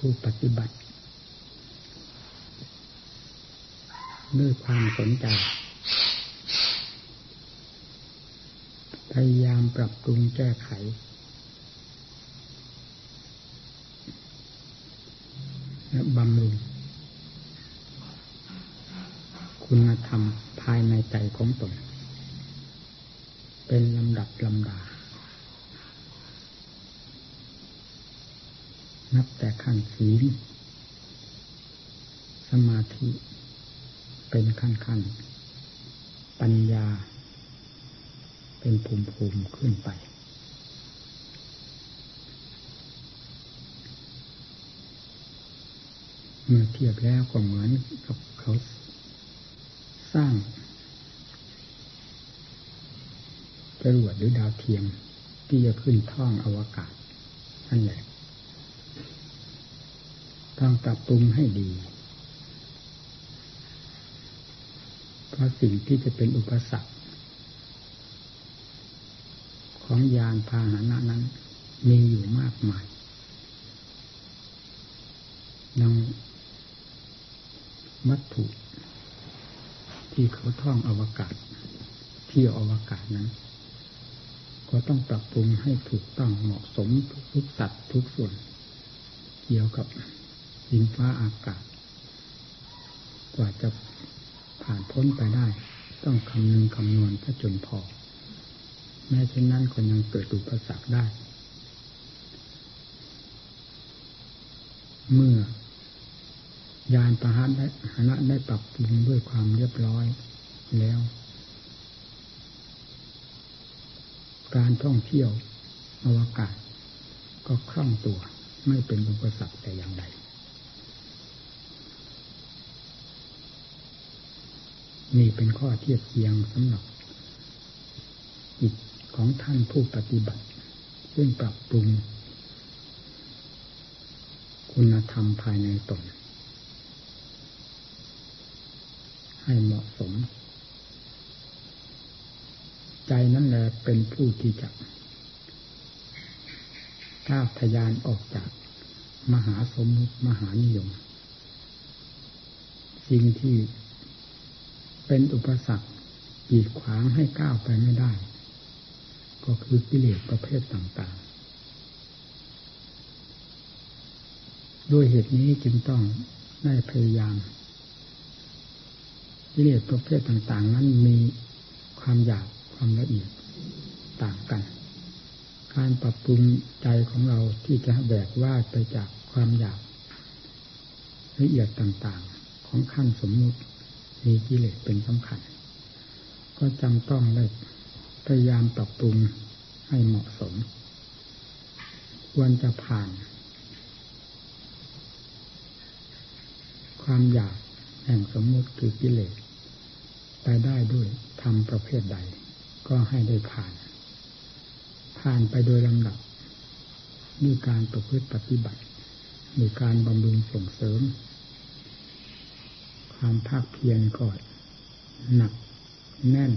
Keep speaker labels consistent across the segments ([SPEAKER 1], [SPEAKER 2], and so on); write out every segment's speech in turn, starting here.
[SPEAKER 1] ผู้ปฏิบัติด้วยความสนใจพยายามปรับปรุงแก้ไขและบำรุงคุณธรรมภายในใจของตนเป็นลำดับลำดานับแต่ขั้นศีลสมาธิเป็นขั้นปัญญาเป็นภูมิขึ้นไปเมื่อเทียบแล้วก็เหมือนกับเขาสร้างจรวดหรือดาวเทียมที่จะขึ้นท้องอวกาศนั่นแหละต้องปรับปรุงให้ดีเพราะสิ่งที่จะเป็นอุปสรรคของยานพาหนะนั้นมีอยู่มากมายดังวัตถุที่เขาท่องอวกาศเที่ยวอวกาศนั้นก็ต้องปรับปรุงให้ถูกต้องเหมาะสมทุกสัตว์ทุกส่วนเกี่ยวกับดินฟ้าอากาศกว่าจะผ่านพ้นไปได้ต้องคำนึงคำนวณถ้าจนพอแม้เช่นนั้นก็ยังเกิดอุปสรรคได้เมื่อยานพาหนะได้ปรับปรุงด้วยความเรียบร้อยแล้วการท่องเที่ยวอวกาศก็คล่องตัวไม่เป็นอุปสรรคแต่อย่างใดนี่เป็นข้อเทียบเทียงสำหรับจิตของท่านผู้ปฏิบัติซึ่งปรับปรุงคุณธรรมภายในตนให้เหมาะสมใจนั่นแหละเป็นผู้ที่จะก้าวทะยานออกจากมหาสมมุติมหานิยมสิ่งที่เป็นอุปสรรคกีดขวางให้ก้าวไปไม่ได้ก็คือกิเลสประเภทต่างๆด้วยเหตุนี้จึงต้องได้พยายามกิเลสประเภทต่างๆนั้นมีความหยาบความละเอียดต่างกันการปรับปรุงใจของเราที่จะแบกว่าไปจากความหยาบละเอียดต่างๆของขั้นสมมุติมีกิเลสเป็นสำคัญก็จำต้องได้พยายามปรับปรุงให้เหมาะสมควรจะผ่านความหยาบแห่งสมมุติคือกิเลสไปได้ด้วยธรรมประเภทใดก็ให้ได้ผ่านไปโดยลำดับด้วยการประพฤติปฏิบัติด้วยการบำรุงส่งเสริมความภาคเพียรก็หนักแน่น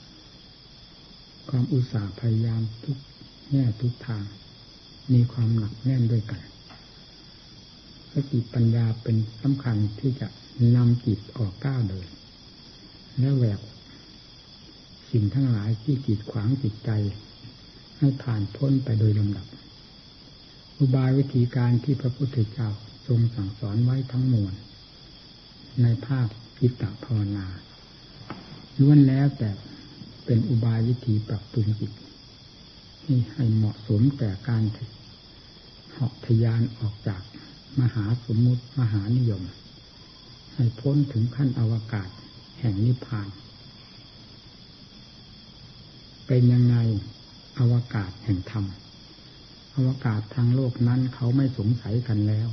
[SPEAKER 1] ความอุตสาห์พยายามทุกแง่ทุกทางมีความหนักแน่นด้วยกันสติปัญญาเป็นสำคัญที่จะนำจิตออกก้าวเดินและแหวกสิ่งทั้งหลายที่กีดขวางจิตใจให้ผ่านพ้นไปโดยลำดับอุบายวิธีการที่พระพุทธเจ้าทรงสั่งสอนไว้ทั้งมวลในภาคจิตภาวนาล้วนแล้วแต่เป็นอุบายวิธีปรับปรุงจิตให้เหมาะสมแก่การเหาะทะยานออกจากมหาสมมุติมหานิยมให้พ้นถึงขั้นอวกาศแห่งนิพพานเป็นยังไงอวกาศแห่งธรรมอวกาศทางโลกนั้นเขาไม่สงสัยกันแล้ว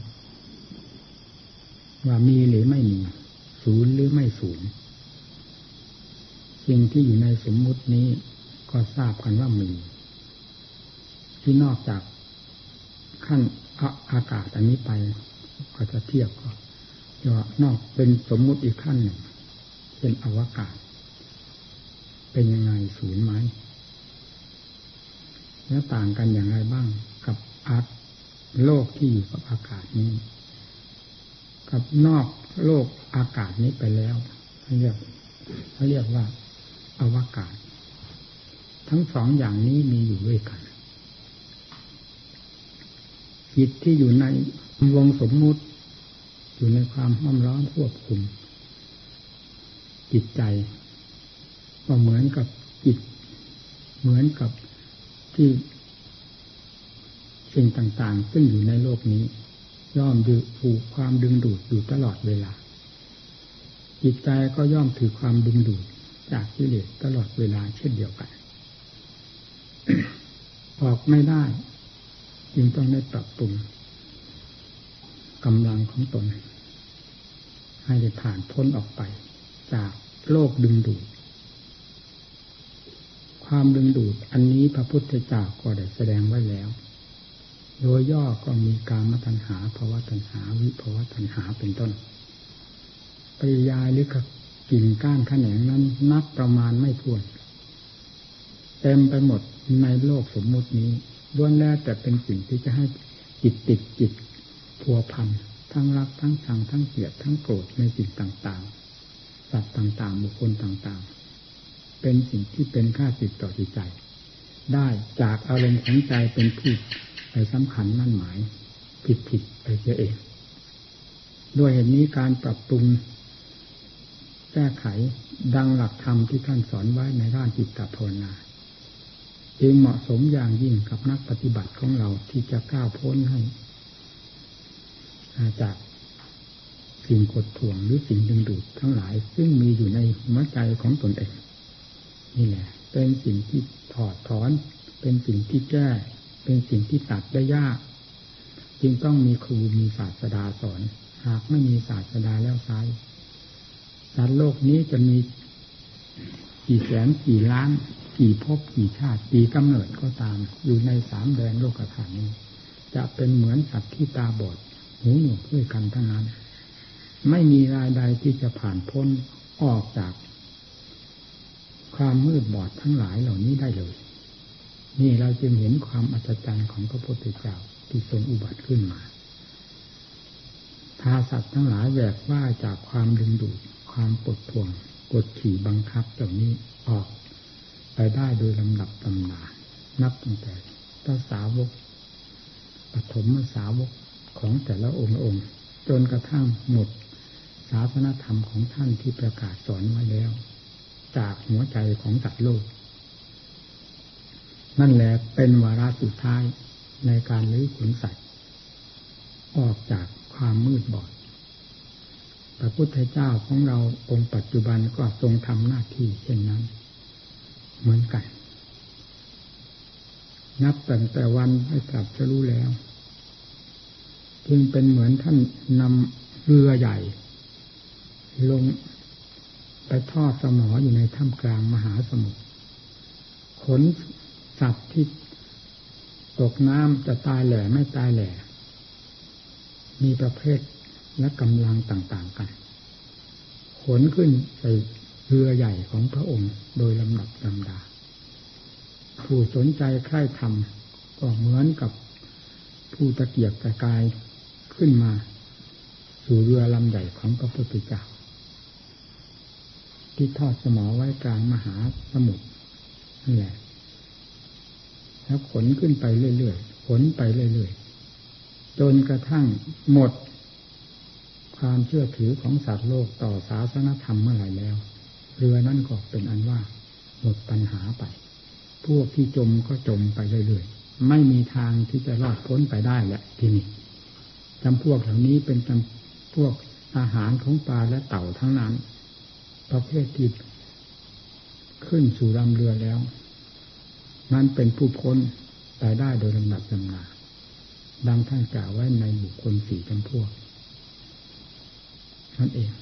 [SPEAKER 1] ว่ามีหรือไม่มีศูนย์หรือไม่ศูนย์สิ่งที่อยู่ในสมมุตินี้ก็ทราบกันว่ามีที่นอกจากขั้นอากาศอันนี้ไปก็จะเทียบก็นอกเป็นสมมุติอีกขั้นหนึ่งเป็นอวกาศเป็นยังไงศูนย์ไหมแล้วต่างกันอย่างไรบ้างกับโลกที่อยู่กับอากาศนี้กับนอกโลกอากาศนี้ไปแล้วเขาเรียกว่าอวกาศทั้งสองอย่างนี้มีอยู่ด้วยกันจิตที่อยู่ในวงสมมุติอยู่ในความห้อมล้อมควบคุมจิตใจก็เหมือนกับจิตเหมือนกับที่สิ่งต่างๆซึ่งอยู่ในโลกนี้ย่อมถูกความดึงดูดอยู่ตลอดเวลาจิตใจก็ย่อมถือความดึงดูดจากกิเลสตลอดเวลาเช่นเดียวกัน ออกไม่ได้จึงต้องได้ปรับปรุงกำลังของตนให้ได้ผ่านพ้นออกไปจากโลกดึงดูดความดึงดูดอันนี้พระพุทธเจ้าก็ได้แสดงไว้แล้วโดยย่อก็มีกามตัณหาภวตัณหาวิภวตัณหาเป็นต้นปริยายหรือกิ่งก้านแขนงนั้นนับประมาณไม่ถ้วนเต็มไปหมดในโลกสมมุตินี้ล้วนแล้วแต่เป็นสิ่งที่จะให้จิตติดจิตพัวพันทั้งรักทั้งชังทั้งเกลียดทั้งโกรธในสิ่งต่างๆสัตว์ต่างๆบุคคลต่างๆเป็นสิ่งที่เป็นค่าศึกต่อจิตใจได้จากอารมณ์ของใจเป็นผู้ไปสำคัญมั่นหมายผิดไปเสียเองด้วยเหตุนี้การปรับปรุงแก้ไขดังหลักธรรมที่ท่านสอนไว้ในด้านจิตตภาวนาจึงเหมาะสมอย่างยิ่งกับนักปฏิบัติของเราที่จะก้าวพ้นให้จากสิ่งกดท่วงหรือสิ่งดึงดูดทั้งหลายซึ่งมีอยู่ในหัวใจของตนเองนี่แหละเป็นสิ่งที่ถอดถอนเป็นสิ่งที่แก้เป็นสิ่งที่ตัดได้ยากจึงต้องมีครูมีศาสดาสอนหากไม่มีศาสดาแล้วไซร้สัตว์โลกนี้จะมีกี่แสนกี่ล้านกี่ภพกี่ชาติกี่กำเนิดก็ตามอยู่ในสามแดนโลกฐานนี้จะเป็นเหมือนสัตว์ที่ตาบอดหูหนวกด้วยกันทั้งนั้นไม่มีรายใดที่จะผ่านพ้นออกจากความมืดบอดทั้งหลายเหล่านี้ได้เลยนี่เราจึงเห็นความอัศจรรย์ของพระพุทธเจ้าที่ทรงอุบัติขึ้นมาพาสัตว์ทั้งหลายแหวกว่ายจากความดึงดูดความกดท่วงกดขี่บังคับเหล่านี้ออกไปได้โดยลำดับตำนานับตั้งแต่พระสาวกปฐมสาวกของแต่ละองค์จนกระทั่งหมดศาสนธรรมของท่านที่ประกาศสอนไว้แล้วจากหัวใจของสัตว์โลกนั่นแหละเป็นวาระสุดท้ายในการลื้อขนสัตว์ออกจากความมืดบอดพระพุทธเจ้าของเราองค์ปัจจุบันก็ทรงทำหน้าที่เช่นนั้นเหมือนกันนับตั้งแต่วันให้ตรัสรู้แล้วจึงเป็นเหมือนท่านนำเรือใหญ่ลงไปทอดสมออยู่ในท่ามกลางมหาสมุทรขนสัตว์ที่ตกน้ำจะตายแหล่ไม่ตายแหล่มีประเภทและกำลังต่างๆกันขนขึ้นใส่เรือใหญ่ของพระองค์โดยลำดับลำดาผู้สนใจใคร่ธรรมก็เหมือนกับผู้ตะเกียกตะกายขึ้นมาสู่เรือลำใหญ่ของพระพุทธเจ้าที่ทอดสมอไว้กลางมหาสมุทรนี่แหละแล้วขนขึ้นไปเรื่อยๆขนไปเรื่อยๆจนกระทั่งหมดความเชื่อถือของสัตว์โลกต่อศาสนธรรมเมื่อไหร่แล้วเรือนั่นก็เป็นอันว่าหมดปัญหาไปพวกที่จมก็จมไปเรื่อยๆไม่มีทางที่จะรอดพ้นไปได้แหละทีนี้จำพวกเหล่านี้เป็นจำพวกอาหารของปลาและเต่าทั้งนั้นประเภทที่ขึ้นสู่ลำเรือแล้วนั้นเป็นผู้พ้นไปได้โดยลำดับลำนาดังท่านกล่าวไว้ในบุคคลสี่จำพวกนั่นเอง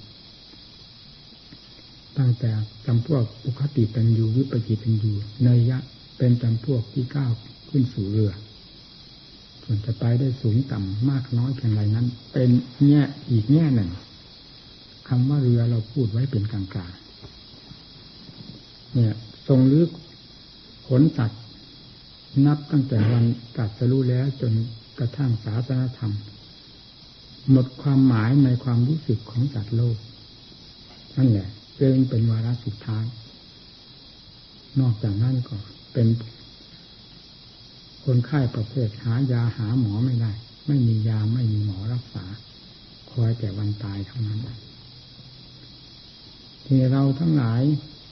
[SPEAKER 1] ตั้งแต่จำพวกอุคติตัญญูวิปจิตัญญูเนยยะเป็นจำพวกที่ก้าวขึ้นสู่เรือส่วนจะไปได้สูงต่ำมากน้อยเพียงไรนั้นเป็นแง่อีกแง่หนึ่งคำว่าเรือเราพูดไว้เป็นกลางๆเนี่ยทรงลื้อขนสัตว์นับตั้งแต่วันตรัสรู้แล้วจนกระทั่งศาสนธรรมหมดความหมายในความรู้สึกของสัตว์โลกนั่นแหละจึงเป็นวาระสุดท้ายนอกจากนั้นก็เป็นคนไข้ประเภทหายาหาหมอไม่ได้ไม่มียาไม่มีหมอรักษาคอยแต่วันตายเท่านั้นที่เราทั้งหลาย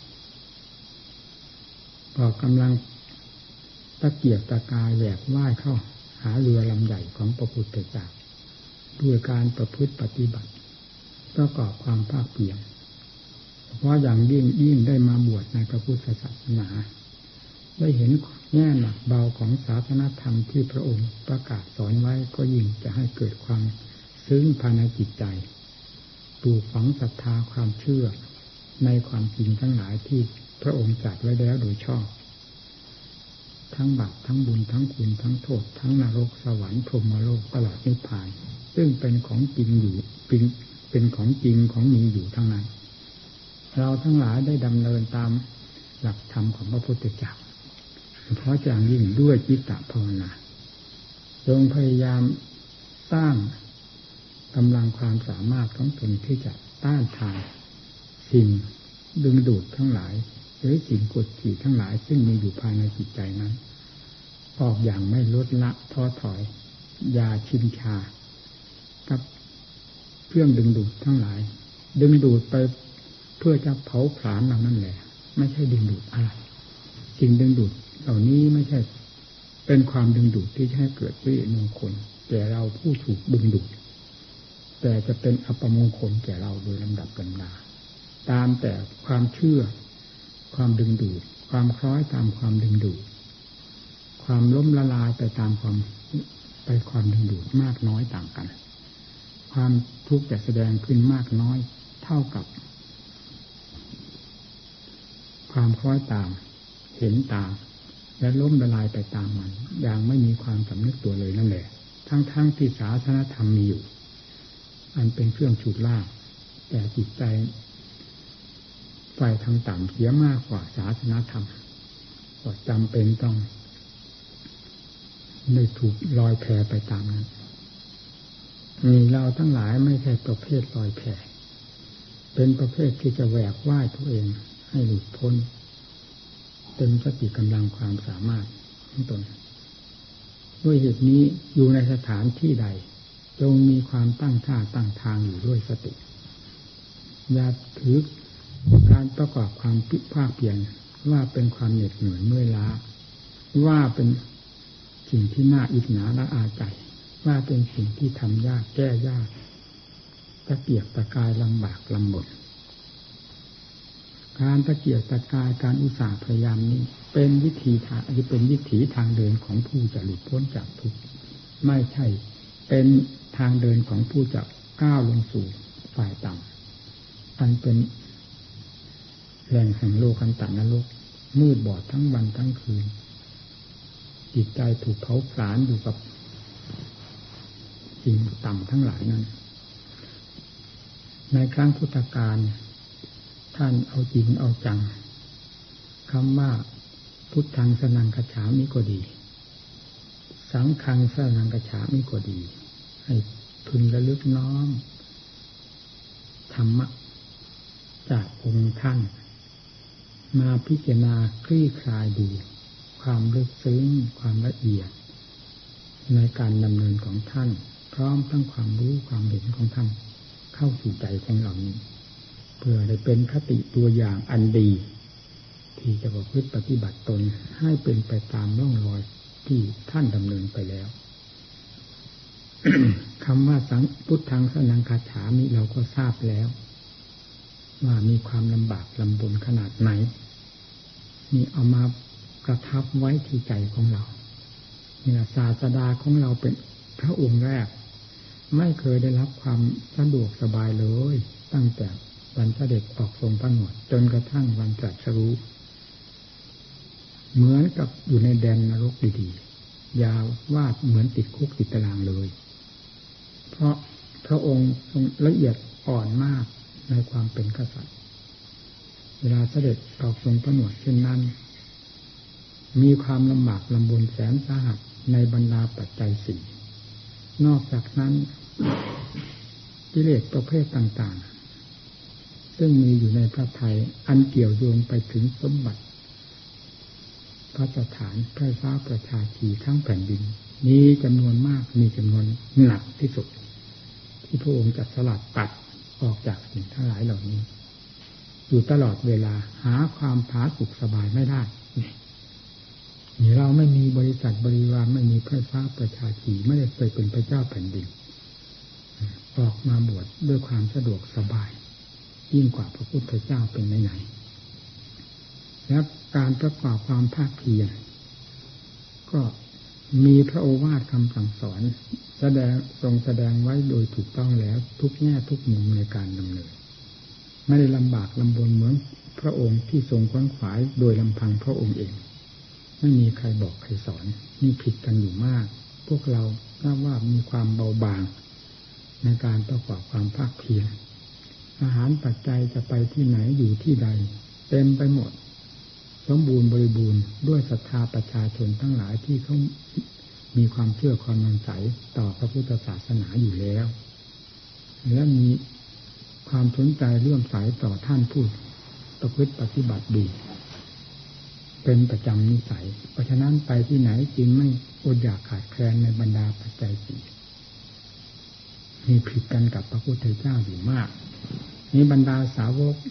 [SPEAKER 1] ก็กำลังตะเกียกตะกายแหวกว่ายเข้าหาเรือลำใหญ่ของพระพุทธเจ้าด้วยการประพฤติปฏิบัติประกอบความภาคเพียรเพราะอย่างยิ่งได้มาบวชในพระพุทธศาสนาได้เห็นแง่หนักเบาของศาสนธรรมที่พระองค์ประกาศสอนไว้ก็ยิ่งจะให้เกิดความซึ้งภายในจิตใจปลูกฝังศรัทธาความเชื่อในความจริงทั้งหลายที่พระองค์จัดไว้แล้วโดยชอบทั้งบาปทั้งบุญทั้งคุณทั้งโทษทั้งนรกสวรรค์พรหมโลกตลอดนิพพานซึ่งเป็นของจริงอยู่เป็นของจริงของมีอยู่ทั้งนั้นเราทั้งหลายได้ดำเนินตามหลักธรรมของพระพุทธเจ้าเพราะอย่างยิ่งด้วยจิตตภาวนาจงพยายามสร้างกำลังความสามารถของตนที่จะต้านทานสิ่งดึงดูดทั้งหลายหรือสิ่งกดขี่ทั้งหลายซึ่งมีอยู่ภายในจิตใจนั้นออกอย่างไม่ลดละท้อถอยอย่าชินชากับเครื่องดึงดูดทั้งหลายดึงดูดไปเพื่อจะเผาผลาญเรานั่นแหละไม่ใช่ดึงดูดอะไรสิ่งดึงดูดเหล่านี้ไม่ใช่เป็นความดึงดูดที่ให้เกิดวิมงคลแก่เราผู้ถูกดึงดูดแต่จะเป็นอัปมงคลแก่เราโดยลำดับลำดาตามแต่ความเชื่อความดึงดูดความคล้อยตามความดึงดูดความล้มละลายไปตามความดึงดูดมากน้อยต่างกันความทุกข์จะแสดงขึ้นมากน้อยเท่ากับความคล้อยตามเห็นตามและล้มละลายไปตามมันอย่างไม่มีความสำนึกตัวเลยนั่นแหละทั้งที่ศาสนธรรมมีอยู่อันเป็นเครื่องฉุดลากแต่จิตใจฝ่ายทางต่ำเสียมากกว่าศาสนธรรมก็จำเป็นต้องได้ถูกลอยแพไปตามนั้นมีเราทั้งหลายไม่ใช่ประเภทลอยแพเป็นประเภทที่จะแหวกว่ายตัวเองให้หลุดพ้นเต็มสติกำลังความสามารถของตนด้วยเหตุนี้อยู่ในสถานที่ใดจงมีความตั้งท่าตั้งทางอยู่ด้วยสติอย่าถือการประกอบความภาคเพียรว่าเป็นความเหน็ดเหนื่อยเมื่อยล้าว่าเป็นสิ่งที่น่าอิจฉาละอาใจว่าเป็นสิ่งที่ทำยากแก้ยากตะเกียกตะกายลำบากลำบนการตะเกียกตะกายการอุตสาห์พยายามนี้เป็นวิธีทางเป็นวิถีทางเดินของผู้จะหลุดพ้นจากทุกข์ไม่ใช่เป็นทางเดินของผู้จะก้าวลงสู่ฝ่ายต่ำอันเป็นแหล่งแห่งโลกันตนรกมืดบอดทั้งวันทั้งคืนจิตใจถูกเผาผลาญอยู่กับสิ่งต่ำทั้งหลายนั้นในครั้งพุทธกาลท่านเอาจริงเอาจังคำว่าพุทธังสนังคัจฉามิก็ดีสังฆังสนังคัจฉามิก็ดีให้พึงระลึกน้อมธรรมะจากองค์ท่านมาพิจารณาคลี่คลายดูความลึกซึ้งความละเอียดในการดำเนินของท่านพร้อมทั้งความรู้ความเห็นของท่านเข้าสู่ใจของเรานี้เพื่อได้เป็นคติตัวอย่างอันดีที่จะประพฤติปฏิบัติตนให้เป็นไปตามร่องรอยที่ท่านดำเนินไปแล้ว คำว่าพุทธังสนังคัจฉามิเราก็ทราบแล้วว่ามีความลำบากลำบนขนาดไหนนี่เอามาประทับไว้ที่ใจของเราเนี่ยศาสดาของเราเป็นพระองค์แรกไม่เคยได้รับความสะดวกสบายเลยตั้งแต่วันเสด็จออกทรงพระนวดจนกระทั่งวันตรัสรู้เหมือนกับอยู่ในแดนนรกดีๆยาววาดเหมือนติดคุกติดตารางเลยเพราะพระองค์ทรงละเอียดอ่อนมากในความเป็นกษัตริย์เวลาเสด็จออกทรงพระนวดเช่นนั้นมีความลำบากลำบนแสนสาหัสในบรรดาปัจจัยสี่นอกจากนั้นกิเลสประเภทต่างๆซึ่งมีอยู่ในพระทัยอันเกี่ยวโยงไปถึงสมบัติพระสถานพระฟ้าประชาชีทั้งแผ่นดินมีจำนวนมากมีจำนวนหนักที่สุดที่พระองค์จะสลัดตัดออกจากสิ่งทั้งหลายเหล่านี้อยู่ตลอดเวลาหาความผาสุกสบายไม่ได้นี่เราไม่มีบริษัทบริวารไม่มีพระฟ้าประชาชีไม่ได้เคยเป็นพระเจ้าแผ่นดินออกมาบวชด้วยความสะดวกสบายยิ่งกว่าพระพุทธเจ้าเป็นไหนๆและการประกอบความภาคเพียรก็มีพระโอวาทคำสั่งสอนทรงแสดงไว้โดยถูกต้องแล้วทุกแง่ทุกมุมในการดำเนินไม่ได้ลำบากลำบนเหมือนพระองค์ที่ทรงขวนขวายโดยลำพังพระองค์เองไม่มีใครบอกใครสอนนี่ผิดกันอยู่มากพวกเราทราบว่ามีความเบาบางในการประกอบความภาคเพียรอาหารปัจจัยจะไปที่ไหนอยู่ที่ใดเต็มไปหมดสมบูรณ์บริบูรณ์ด้วยศรัทธาประชาชนทั้งหลายที่เขามีความเชื่อความมั่นใจต่อพระพุทธศาสนาอยู่แล้วและมีความสนใจเลื่อมใสต่อท่านผู้ประพฤติปฏิบัติดีเป็นประจำนิสัยเพราะฉะนั้นไปที่ไหนจึงไม่อดอยากขาดแคลนในบรรดาปัจจัยสี่มีผิดกันกับพระพุทธเจ้าอยู่มากนี้บรรดาสาวก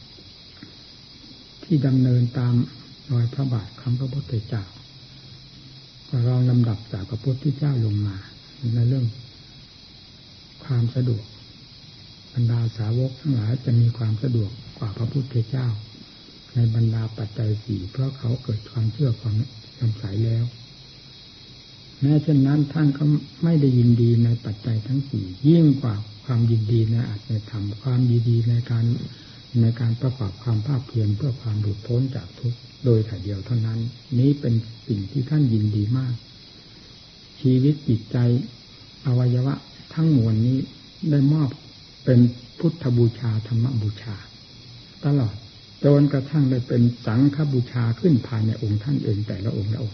[SPEAKER 1] ที่ดำเนินตามรอยพระบาทของพระพุทธเจ้าก็รองลำดับจากพระพุทธเจ้าลงมาในเรื่องความสะดวกบรรดาสาวกทั้งหลายจะมีความสะดวกกว่าพระพุทธเจ้าในบรรดาปัจจัยสี่เพราะเขาเกิดความเชื่อความสงสัยแล้วแม้เช่นนั้นท่านก็ไม่ได้ยินดีในปัจจัยทั้งสี่ยิ่งกว่าความยินดีในอัตในธรรมความยินดีในการประกอบความภาคเพียรเพื่อความหลุดพ้นจากทุกข์โดยถ่ายเดียวเท่านั้นนี้เป็นสิ่งที่ท่านยินดีมากชีวิตจิตใจอวัยวะทั้งมวลนี้ได้มอบเป็นพุทธบูชาธรรมบูชาตลอดจนกระทั่งได้เป็นสังฆบูชาขึ้นภายในองค์ท่านเองแต่ละองค์ละองค์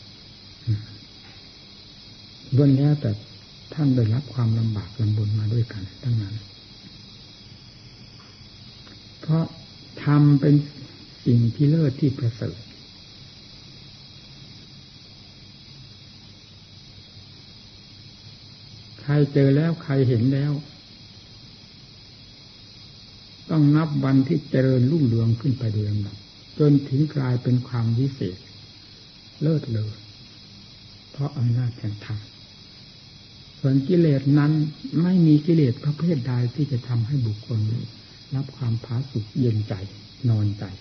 [SPEAKER 1] ล้วนแล้วแต่ท่านได้รับความลำบากลำบนมาด้วยกันทั้งนั้นเพราะธรรมเป็นสิ่งที่เลิศที่ประเสริฐใครเจอแล้วใครเห็นแล้วต้องนับวันที่เจริญรุ่งเรืองขึ้นไปโดยลำดับจนถึงกลายเป็นความวิเศษเลิศเลอเพราะอำนาจแห่งธรรมส่วนกิเลสนั้นไม่มีกิเลสประเภทใดที่จะทำให้บุคคลรับความผาสุกเย็นใจนอนใจ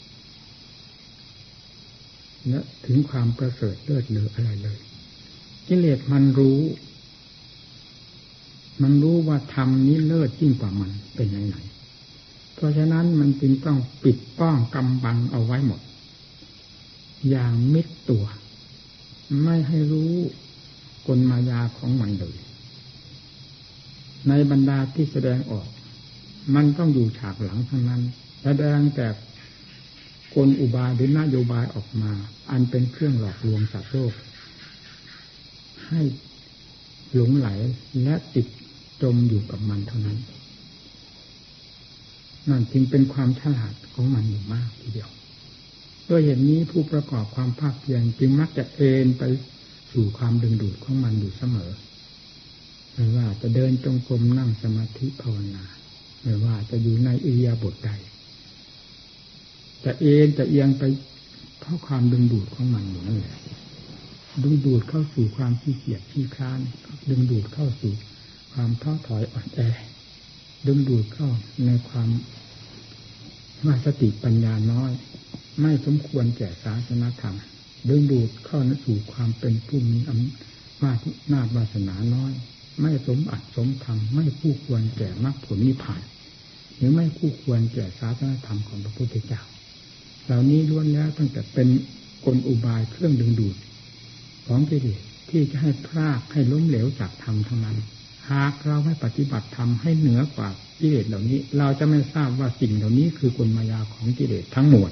[SPEAKER 1] และถึงความประเสริฐเลิศเลออะไรเลยกิเลสมันรู้ว่าธรรมนี้เลิศยิ่งกว่ามันเป็นไหนเพราะฉะนั้นมันจึงต้องปิดป้องกำบังเอาไว้หมดอย่างมิดตัวไม่ให้รู้กลมายาของมันเลยในบรรดาที่แสดงออกมันต้องอยู่ฉากหลังทั้งนั้นแสดงแต่กลอุบายหรือนโยบายออกมาอันเป็นเครื่องหลอกลวงสัตว์โลกให้หลงไหลและติดจมอยู่กับมันเท่านั้นนั่นจึงเป็นความฉลาดของมันอยู่มากทีเดียวด้วยเหตุนี้ผู้ประกอบความภาคเพียรจึงมักจะเอนไปสู่ความดึงดูดของมันอยู่เสมอไม่ว่าจะเดินจงกรมนั่งสมาธิภาวนาไม่ว่าจะอยู่ในอิริยาบถใดจะเอนจะเอียงไปเพราะความดึงดูดของมันอยู่นั่นแหละดึงดูดเข้าสู่ความขี้เกียจขี้คร้านดึงดูดเข้าสู่ความท้อถอยอ่อนแอดึงดูดเข้าในความว่าสติปัญญาน้อยไม่สมควรแก่ศาสนธรรมดึงดูดเข้าสู่ความเป็นผู้มีอำนาจวาสนาน้อยไม่สมอัตสมธรรมไม่คู่ควรแก่มรรคผลนิพพานหรือไม่คู่ควรแก่ศาสนธรรมของพระพุทธเจ้าเหล่านี้ล้วนแล้วตั้งแต่เป็นกลอุบายเครื่องดึงดูดของกิเลสที่จะให้พรากให้ล้มเหลวจากธรรมทั้งนั้นหากเราไม่ปฏิบัติธรรมให้เหนือกว่ากิเลสเหล่านี้เราจะไม่ทราบว่าสิ่งเหล่านี้คือกลมายาของกิเลสทั้งหมด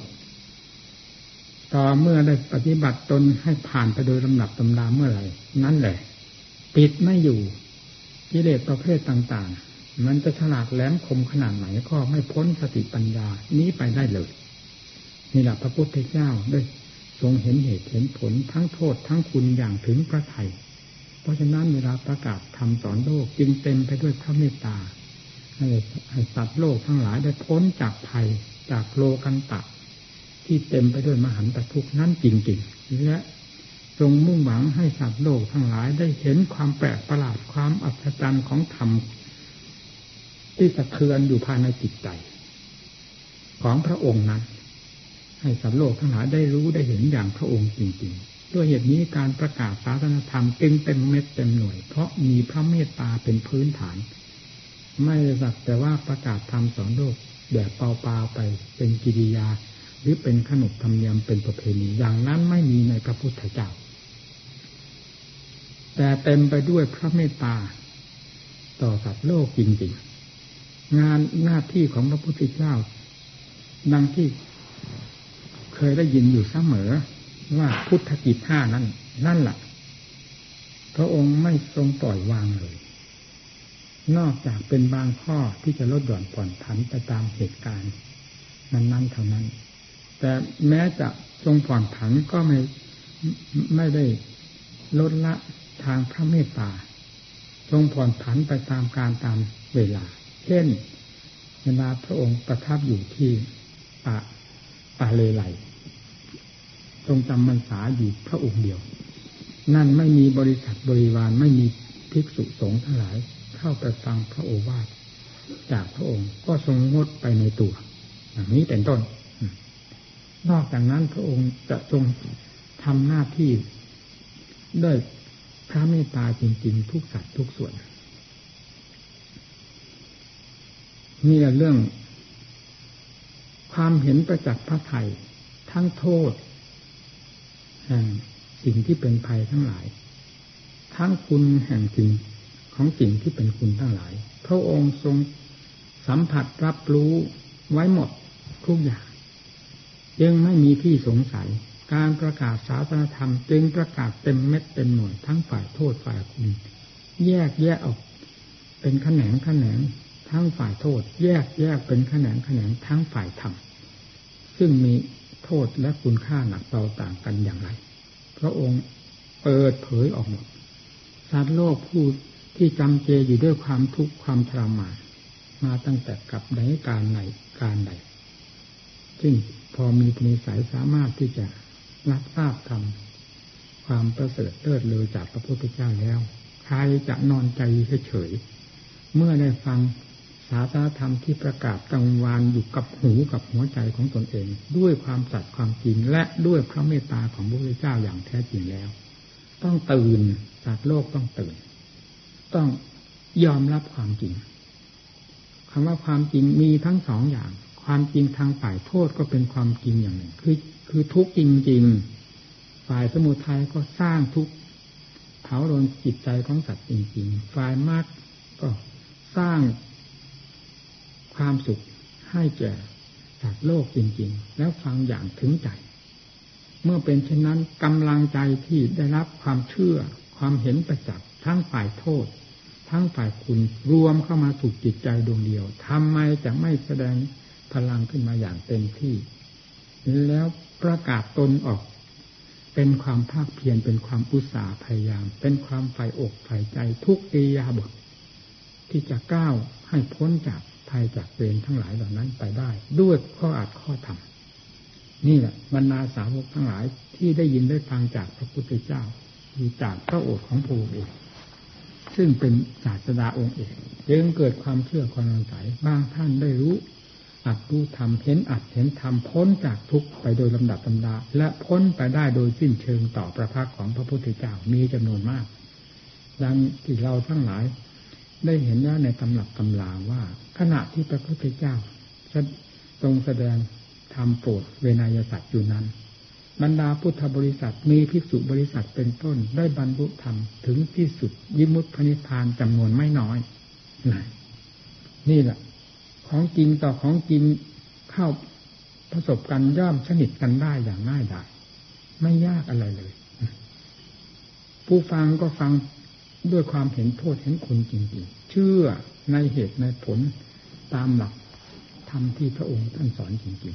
[SPEAKER 1] ต่อเมื่อได้ปฏิบัติตนให้ผ่านไปโดยลำดับตำราเมื่อไหร่นั่นแหละปิดไม่อยู่กิเลสประเภทต่างๆมันจะฉลาดแหลมคมขนาดไหนก็ไม่พ้นสติปัญญานี้ไปได้เลยนี่แหละพระพุทธเจ้าได้ทรงเห็นเหตุเห็นผลทั้งโทษทั้งคุณอย่างถึงพระทัยเพราะฉะนั้นเวลาประกาศธรรมสอนโลกจึงเต็มไปด้วยพระเมตตาให้สัตว์โลกทั้งหลายได้พ้นจากภัยจากโลกันตะที่เต็มไปด้วยมหันตทุกข์นั้นจริงๆและทรงมุ่งหวังให้สัตว์โลกทั้งหลายได้เห็นความแปลกประหลาดความอัศจรรย์ของธรรมที่สะเทือนอยู่ภายในจิตใจของพระองค์นั้นให้สัตว์โลกทั้งหลายได้รู้ได้เห็นอย่างพระองค์จริงๆด้วยเหตุนี้การประกาศศาสนธรรมจึงเต็มเม็ดเต็มหน่วยเพราะมีพระเมตตาเป็นพื้นฐานไม่สักแต่ว่าประกาศธรรมสอนโลกแบบเปล่าๆไปเป็นกิริยาหรือเป็นขนบธรรมเนียมเป็นประเพณีอย่างนั้นไม่มีในพระพุทธเจ้าแต่เต็มไปด้วยพระเมตตาต่อสัตว์โลกจริงๆงานหน้าที่ของพระพุทธเจ้าดังที่เคยได้ยินอยู่เสมอว่าพุทธกิจ5นั่นแหละพระองค์ไม่ทรงปล่อยวางเลยนอกจากเป็นบางข้อที่จะลดหย่อนผ่อนผันไปตามเหตุการณ์นั้นๆเท่านั้นแต่แม้จะทรงผ่อนผันก็ไม่ได้ลดละทางพระเมตตาทรงผ่อนผันไปตามการตามเวลาเช่นเวลาพระองค์ประทับอยู่ที่ป่าเลไลทรงจำพรรษาอยู่พระองค์เดียวนั่นไม่มีบริษัทบริวารไม่มีภิกษุสงฆ์ทั้งหลายเข้าไปฟังพระโอวาทจากพระองค์ก็ทรงงดไปในตัวอย่างนี้เป็นต้นนอกจากนั้นพระองค์จะทรงทำหน้าที่ด้วยพระเมตตาจริงๆทุกสัตว์ทุกส่วนนี่แหละเรื่องความเห็นประจักษ์พระทัยทั้งโทษแห่งสิ่งที่เป็นภัยทั้งหลายทั้งคุณแห่งสิ่งของสิ่งที่เป็นคุณทั้งหลายพระองค์ทรงสัมผัสรับรู้ไว้หมดทุกอย่างยังไม่มีที่สงสัยการประกาศศาสนธรรมจึงประกาศเต็มเม็ดเต็มหน่วยทั้งฝ่ายโทษฝ่ายคุณแยกออกเป็นแขนงทั้งฝ่ายโทษแยกเป็นแขนงทั้งฝ่ายธรรมซึ่งมีโทษและคุณค่าหนักเบาต่างกันอย่างไรพระองค์เปิดเผยออกหมดสัตว์โลกผู้ที่จำเจอยู่ด้วยความทุกข์ความทรมานมาตั้งแต่กับใดการใดซึ่งพอมีนิสัยสามารถที่จะรับทราบธรรมความประเสริฐเลิศเลอจากพระพุทธเจ้าแล้วใครจะนอนใจเฉยเมื่อได้ฟังศาสนธรรมที่ประกาศกังวานอยู่กับหูกับหัวใจของตนเองด้วยความสัตย์ความจริงและด้วยพระเมตตาของพระพุทธเจ้าอย่างแท้จริงแล้วต้องตื่นสัตว์โลกต้องตื่นต้องยอมรับความจริงคำว่าความจริงมีทั้งสองอย่างความจริงทางฝ่ายโทษก็เป็นความจริงอย่างหนึ่งคือทุกข์จริงๆฝ่ายสมุทัยก็สร้างทุกข์เผาโลนจิตใจของสัตว์จริงๆฝ่ายมรรคก็สร้างความสุขให้แก่สัตว์โลกจริงๆแล้วฟังอย่างถึงใจเมื่อเป็นเช่นนั้นกำลังใจที่ได้รับความเชื่อความเห็นประจักษ์ทั้งฝ่ายโทษทั้งฝ่ายคุณรวมเข้ามาสู่จิตใจดวงเดียวทำไมจะไม่แสดงพลังขึ้นมาอย่างเต็มที่แล้วประกาศตนออกเป็นความภาคเพียรเป็นความอุตสาห์พยายามเป็นความใฝ่อกใฝ่ใจทุกอิริยาบถที่จะก้าวให้พ้นจากภัยจากเวรทั้งหลายเหล่านั้นไปได้ด้วยข้ออัดข้อธรรมนี่แหละบรรดาสาวกทั้งหลายที่ได้ยินได้ฟังจากพระพุทธเจ้าคือจากพระโอษฐ์ของพระองค์เองซึ่งเป็นศาสดาองค์เอกจึงเกิดความเชื่อความสงสัยบางท่านได้รู้อัดรู้ธรรมเห็นอัดเห็นธรรมพ้นจากทุกข์ไปโดยลำดับลำดาและพ้นไปได้โดยสิ้นเชิงต่อพระพักตร์ของพระพุทธเจ้ามีจำนวนมากดังที่เราทั้งหลายได้เห็นแล้วในตำรับตำราว่าขณะที่พระพุทธเจ้าทรงแสดงธรรมโปรดเวนยสัตว์อยู่นั้นบรรดาพุทธบริษัทมีภิกษุบริษัทเป็นต้นได้บรรลุธรรมถึงที่สุดวิมุตติพระนิพพานจำนวนไม่น้อยนี่แหละของจริงต่อของจริงเข้าประสบกันย่อมสนิทกันได้อย่างง่ายดายไม่ยากอะไรเลยผู้ฟังก็ฟังด้วยความเห็นโทษเห็นคุณจริงๆเชื่อในเหตุในผลตามหลักธรรมที่พระองค์ท่านสอนจริง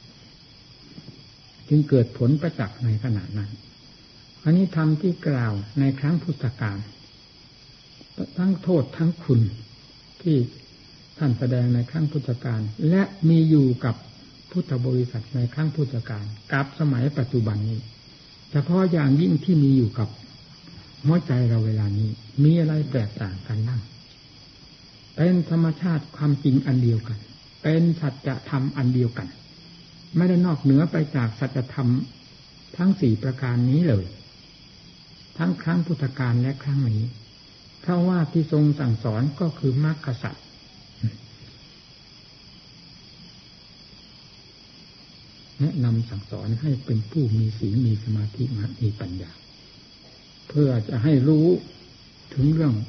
[SPEAKER 1] ๆจึงเกิดผลประจักษ์ในขณะนั้นอันนี้ธรรมที่กล่าวในครั้งพุทธกาลทั้งโทษทั้งคุณที่ท่านแสดงในครั้งพุทธกาลและมีอยู่กับพุทธบริษัทในครั้งพุทธกาลกับสมัยปัจจุบันนี้เฉพาะอย่างยิ่งที่มีอยู่กับหัวใจเราเวลานี้มีอะไรแตกต่างกันบ้างเป็นธรรมชาติความจริงอันเดียวกันเป็นสัจธรรมอันเดียวกันไม่ได้นอกเหนือไปจากสัจธรรมทั้งสี่ประการนี้เลยทั้งครั้งพุทธกาลและครั้งนี้เพราะว่าที่ทรงสั่งสอนก็คือมรรคสัจแนะนำสั่งสอนให้เป็นผู้มีศีลมีสมาธิมีปัญญาเพื่อจะให้รู้ถึงเรื่อง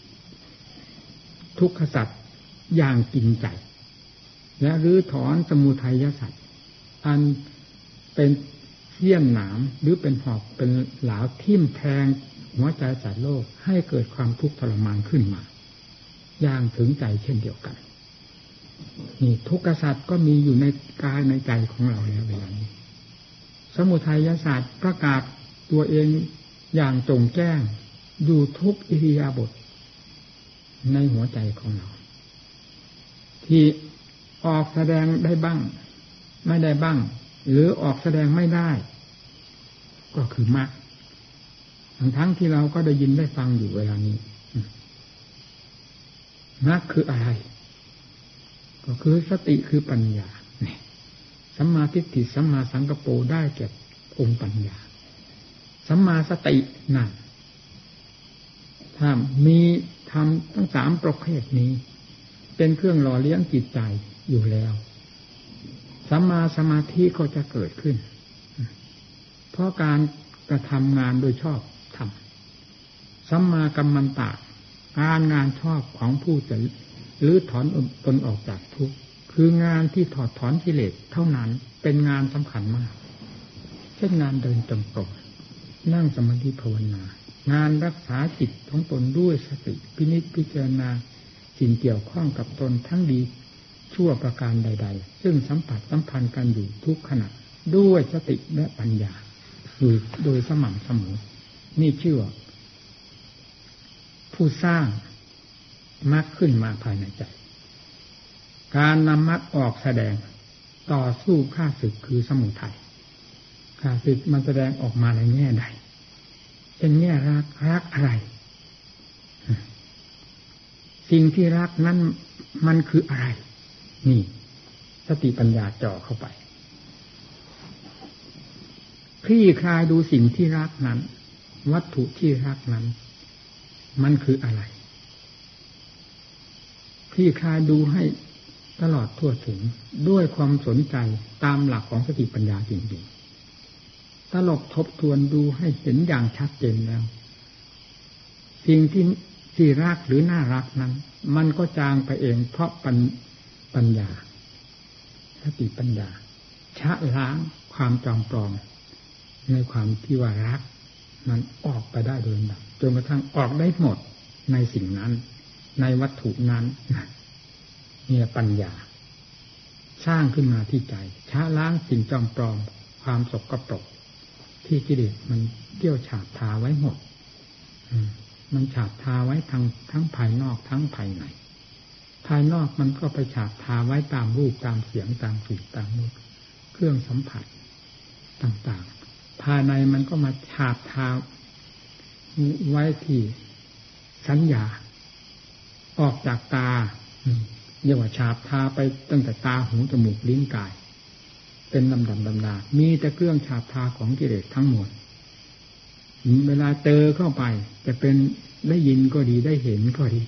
[SPEAKER 1] ทุกขสัจอย่างจริงใจและรื้อถอนสมุทัยสัจอันเป็นเสี้ยนหนามหรือเป็นหอกเป็นหลาวทิ่มแทงหัวใจสัตว์โลกให้เกิดความทุกข์ทรมานขึ้นมาอย่างถึงใจเช่นเดียวกันนี่ทุกขสัจก็มีอยู่ในกายในใจของเราแล้วเวลานี้สมุทัยสัจประกาศตัวเองอย่างจงแจ้งอยู่ทุกอิริยาบถในหัวใจของเราที่ออกแสดงได้บ้างไม่ได้บ้างหรือออกแสดงไม่ได้ก็คือมรรคทั้งที่เราก็ได้ยินได้ฟังอยู่เวลานี้มรรคคืออะไรก็คือสติคือปัญญาสัมมาทิฏฐิสัมมาสังกัปโปได้แก่องค์ปัญญาสัมมาสตินั่นถ้ามีธรรมทั้งสามประเภทนี้เป็นเครื่องหล่อเลี้ยงจิตใจอยู่แล้วสัมมาสมาธิก็จะเกิดขึ้นเพราะการกระทำงานโดยชอบธรรมสัมมากัมมันตะการงานชอบของผู้จะรื้อถอนตนออกจากทุกข์คืองานที่ถอดถอนกิเลสเท่านั้นเป็นงานสำคัญมากเช่นงานเดินจงกรมนั่งสมาธิภาวนางานรักษาจิตของตนด้วยสติพินิจพิจารณาสิ่งเกี่ยวข้องกับตนทั้งดีชั่วประการใดๆซึ่งสัมผัสสัมพันธ์กันอยู่ทุกขณะด้วยสติและปัญญาอยู่โดยสม่ำเสมอนี่ชื่อว่าผู้สร้างมรรคขึ้นมาภายในใจการนำมรรคออกแสดงต่อสู้ข้าศึกคือสมุทัยข้าศึกมันแสดงออกมาในแง่ใดเป็นแง่รักอะไรสิ่งที่รักนั้นมันคืออะไรนี่สติปัญญาจ่อเข้าไปคลี่คลายดูสิ่งที่รักนั้นวัตถุที่รักนั้นมันคืออะไรคลี่คลายดูให้ตลอดทั่วถึงด้วยความสนใจตามหลักของสติปัญญาจริงๆตลบทบทวนดูให้เห็นอย่างชัดเจนแล้วสิ่งที่รักหรือน่ารักนั้นมันก็จางไปเองเพราะปัญญาสติปัญญาชะล้างความจอมปลอมในความที่ว่ารักมันออกไปได้โดยลำดับจนกระทั่งออกได้หมดในสิ่งนั้นในวัตถุนั้นนี่ปัญญาสร้างขึ้นมาที่ใจชะล้างสิ่งจอมปลอมความสกปรกที่กิเลสมันเกี่ยวฉาบทาไว้หมดมันฉาบทาไว้ทั้งภายนอกทั้งภายในภายนอกมันก็ไปฉาบทาไว้ตามรูปตามเสียงตามกลิ่นตามรสเครื่องสัมผัสต่างๆภายในมันก็มาฉาบทาไว้ที่สัญญาออกจากตาเรียกว่าฉาบทาไปตั้งแต่ตาหูจมูกลิ้นกายเป็นลำดับลำดามีแต่เครื่องฉาบทาของกิเลสทั้งหมดเวลาเจอเข้าไปจะเป็นได้ยินก็ดีได้เห็นก็ดี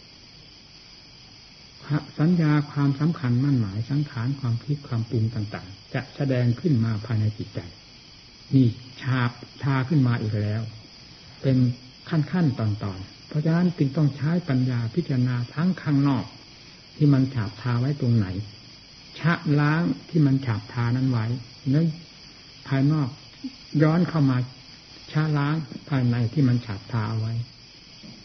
[SPEAKER 1] สัญญาความสำคัญมั่นหมายสังขารความคิดความปรุงต่างๆจะแสดงขึ้นมาภายในจิตใจนี่ฉาบทาขึ้นมาอีกแล้วเป็นขั้นๆตอนๆเพราะฉะนั้นจึงต้องใช้ปัญญาพิจารณาทั้งข้างนอกที่มันฉาบทาไว้ตรงไหนชะล้างที่มันฉาบทานั้นไว้แล้วภายนอกย้อนเข้ามาชะล้างภายในที่มันฉาบทาเอาไว้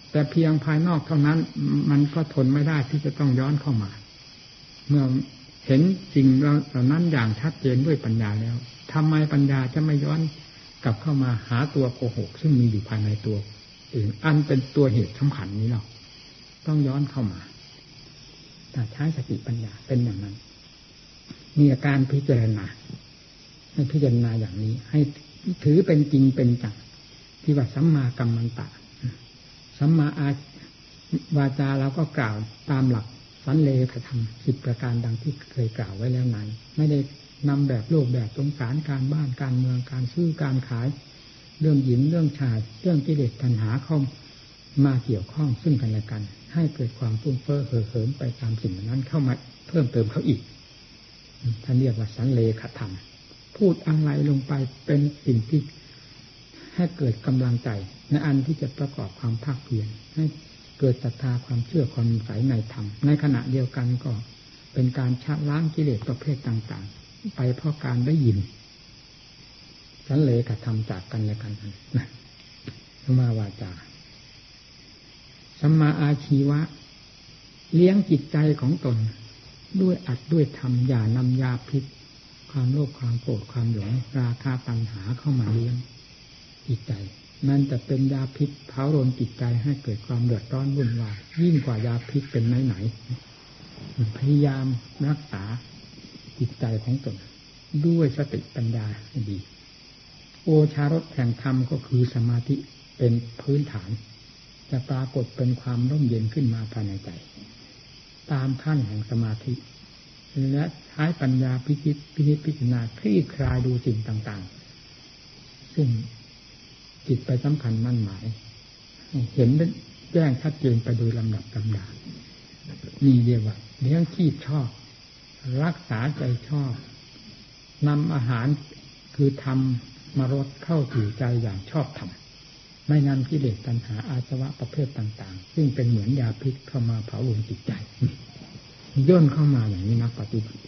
[SPEAKER 1] แต่เพียงภายนอกเท่านั้นมันก็ทนไม่ได้ที่จะต้องย้อนเข้ามาเมื่อเห็นสิ่งเหล่านั้นอย่างชัดเจนด้วยปัญญาแล้วทำไมปัญญาจะไม่ย้อนกลับเข้ามาหาตัวโกหกซึ่งมีอยู่ภายในตัวอื่นอันเป็นตัวเหตุสำคัญนี้เราต้องย้อนเข้ามาแต่ใช้สติปัญญาเป็นอย่างนั้นมีอาการพิจารณาให้พิจารณาอย่างนี้ให้ถือเป็นจริงเป็นจังที่ว่าสัมมากัมมันตะสัมมาอาวาจาเราก็กล่าวตามหลักสันเลขธรรม10ประการดังที่เคยกล่าวไว้แล้วนั้นไม่ได้นำแบบโลกแบบสงสารการบ้านการเมืองการซื้อการขายเรื่องหญิงเรื่องชายเรื่องกิเลสตัณหาเข้ามาเกี่ยวข้องซึ่งกันและกันให้เกิดความฟุ้งเฟ้อเห่อเหิมไปตามสิ่งนั้นเข้ามาเพิ่มเติมเขาอีกท่านเรียกว่าสันเลขธรรมพูดอะไรลงไปเป็นสิ่งที่ให้เกิดกำลังใจในอันที่จะประกอบความภาคเพียรให้เกิดศรัทธาความเชื่อความใสในธรรมในขณะเดียวกันก็เป็นการชะล้างกิเลสประเภทต่างๆไปเพราะการได้ยินสันเลขธรรมจากกันและกันนะสัมมาวาจาสัมมาอาชีวะเลี้ยงจิตใจของตนด้วยอัดด้วยธรรมอย่านำยาพิษความโลภความโกรธความหลงราคะตัณหาเข้ามาเลี้ยงจิตใจนั่นจะเป็นยาพิษเผารนจิตใจให้เกิดความเดือดร้อนวุ่นวายยิ่งกว่ายาพิษเป็นไหนๆพยายามรักษาจิตใจของตนด้วยสติปัญญาดีโอชารสแห่งธรรมก็คือสมาธิเป็นพื้นฐานจะปรากฏเป็นความร่มเย็นขึ้นมาภายในใจตามขั้นแห่งสมาธิและใช้ปัญญาพิจิตพิจารณาคลี่คลายดูสิ่งต่างๆซึ่งจิตไปสำคัญมั่นหมายเห็นแจ้งชัดเจนไปโดยลำดับลำดานี่เรียกว่าเลี้ยงชีพชอบรักษาใจชอบนำอาหารคือธรรมมารดเข้าสู่ใจอย่างชอบธรรมไม่นำกิเลสตัณหาอาสวะประเภทต่างๆซึ่งเป็นเหมือนยาพิษเข้ามาเผาลนจิตใจย่นเข้ามาอย่างนี้นักปฏิบัติ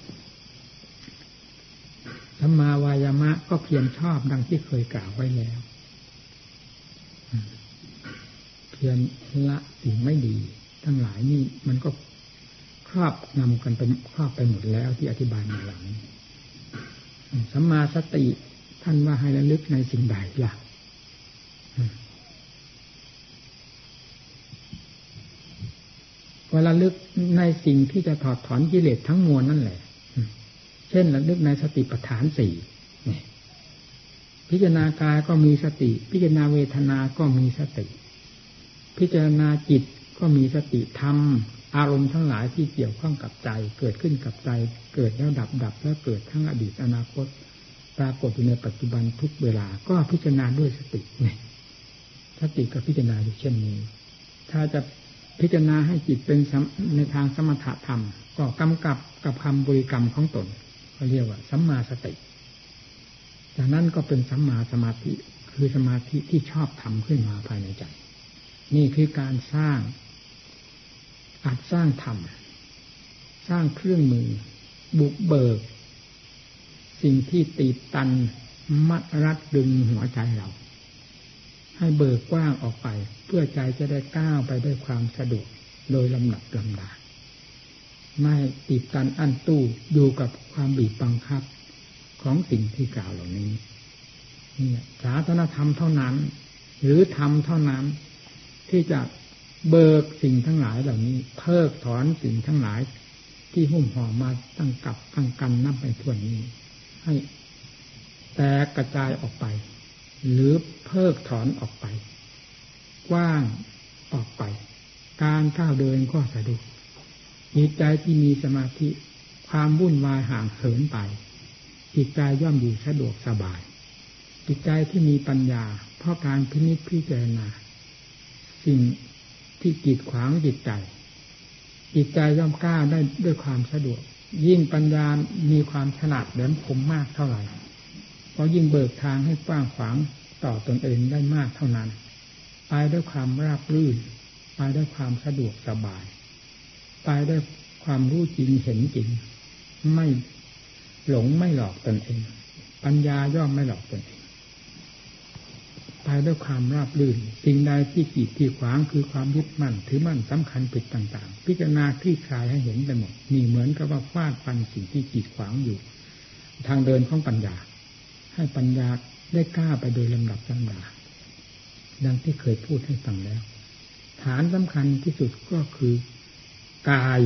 [SPEAKER 1] สัมมาวายามะก็เพียรชอบดังที่เคยกล่าวไว้แล้วเพียรละสิ่งไม่ดีทั้งหลายนี่มันก็ครอบนำกันไปครอบไปหมดแล้วที่อธิบายมาหลังสัมมาสติท่านว่าให้ระลึกในสิ่งใดล่ะเวลาลึกในสิ่งที่จะถอดถอนกิเลสทั้งมวลนั่นแหละเช่นระลึกในสติปัฏฐาน4พิจารณากายก็มีสติพิจารณาเวทนาก็มีสติพิจารณาจิตก็มีสติธรรมอารมณ์ทั้งหลายที่เกี่ยวข้องกับใจเกิดขึ้นกับใจเกิดแล้วดับแล้วเกิดทั้งอดีตอนาคตปรากฏอยู่ในปัจจุบันทุกเวลาก็พิจารณาด้วยสติสติก็พิจารณาอยู่เช่นนี้ถ้าจะพิจารณาให้จิตเป็นในทางสมถะธรรมก็กำกับกับคำบริกรรมของตนเขาเรียกว่าสัมมาสติจากนั้นก็เป็นสัมมาสมาธิคือสมาธิที่ชอบทำขึ้นมาภายในใจนี่คือการสร้างธรรมสร้างเครื่องมือบุกเบิกสิ่งที่ตีบตันมัดรัดดึงหัวใจเราให้เบิกกว้างออกไปเพื่อใจจะได้ก้าวไปด้วยความสะดวกโดยลำดับลำดาไม่ติดตันอั้นตู้อยู่กับความบีบบังคับของสิ่งที่กล่าวเหล่านี้นี่ศาสนธรรมเท่านั้นหรือธรรมเท่านั้นที่จะเบิกสิ่งทั้งหลายเหล่านี้เพิกถอนสิ่งทั้งหลายที่หุ้มห่อมาตั้งกับตั้งกันนับไปทั่วนี้ให้แตกกระจายออกไปหรือเพิกถอนออกไปกว้างออกไปการก้าวเดินก็สะดวกจิตใจที่มีสมาธิความวุ่นวายห่างเหินไปจิตใจย่อมอยู่สะดวกสบายจิตใจที่มีปัญญาเพราะการพินิจพิจารณาสิ่งที่กีดขวางจิตใจย่อมก้าวได้ด้วยความสะดวกยิ่งปัญญามีความฉลาดแหลมคมมากเท่าไหร่ก็ยิ่งเบิกทางให้กว้างขวางต่อตนเองได้มากเท่านั้นไปด้วยความราบรื่นไปด้วยความสะดวกสบายไปด้วยความรู้จริงเห็นจริงไม่หลงไม่หลอกตนเองปัญญาย่อมไม่หลอกตนเองไปด้วยความราบรื่นสิ่งใดที่กีดที่ขวางคือความยึดมั่นถือมั่นสำคัญผิดต่างๆพิจารณาคลี่คลายให้เห็นไปหมดนี่เหมือนกับว่าฟาดฟันสิ่งที่กีดขวางอยู่ทางเดินของปัญญาให้ปัญญาได้กล้าไปโดยลำดับลำดาดังที่เคยพูดให้ฟังแล้วฐานสำคัญที่สุดก็คือกาย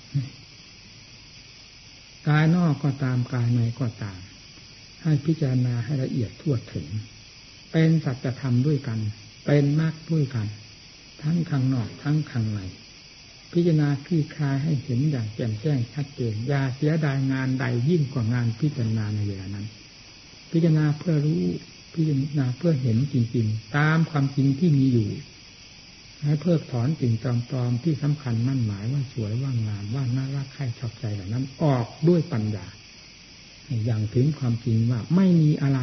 [SPEAKER 1] นอกก็ตามกายในก็ตามให้พิจารณาให้ละเอียดทั่วถึงเป็นสัจธรรมด้วยกันเป็นมรรคด้วยกันทั้งข้างนอกทั้งข้างในพิจารณาคลี่คลายให้เห็นอย่างแจ่มแจ้งชัดเจนอย่าเสียดายงานใดยิ่งกว่างานพิจารณาในเวลานั้นพิจารณาเพื่อรู้พิจารณาเพื่อเห็นจริงๆตามความจริงที่มีอยู่ให้เพิกถอนสิ่งปลอมๆที่สำคัญมั่นหมายว่าสวยว่างามว่าน่ารักใคร่ชอบใจเหล่านั้นออกด้วยปัญญาอย่างถึงความจริงว่าไม่มีอะไร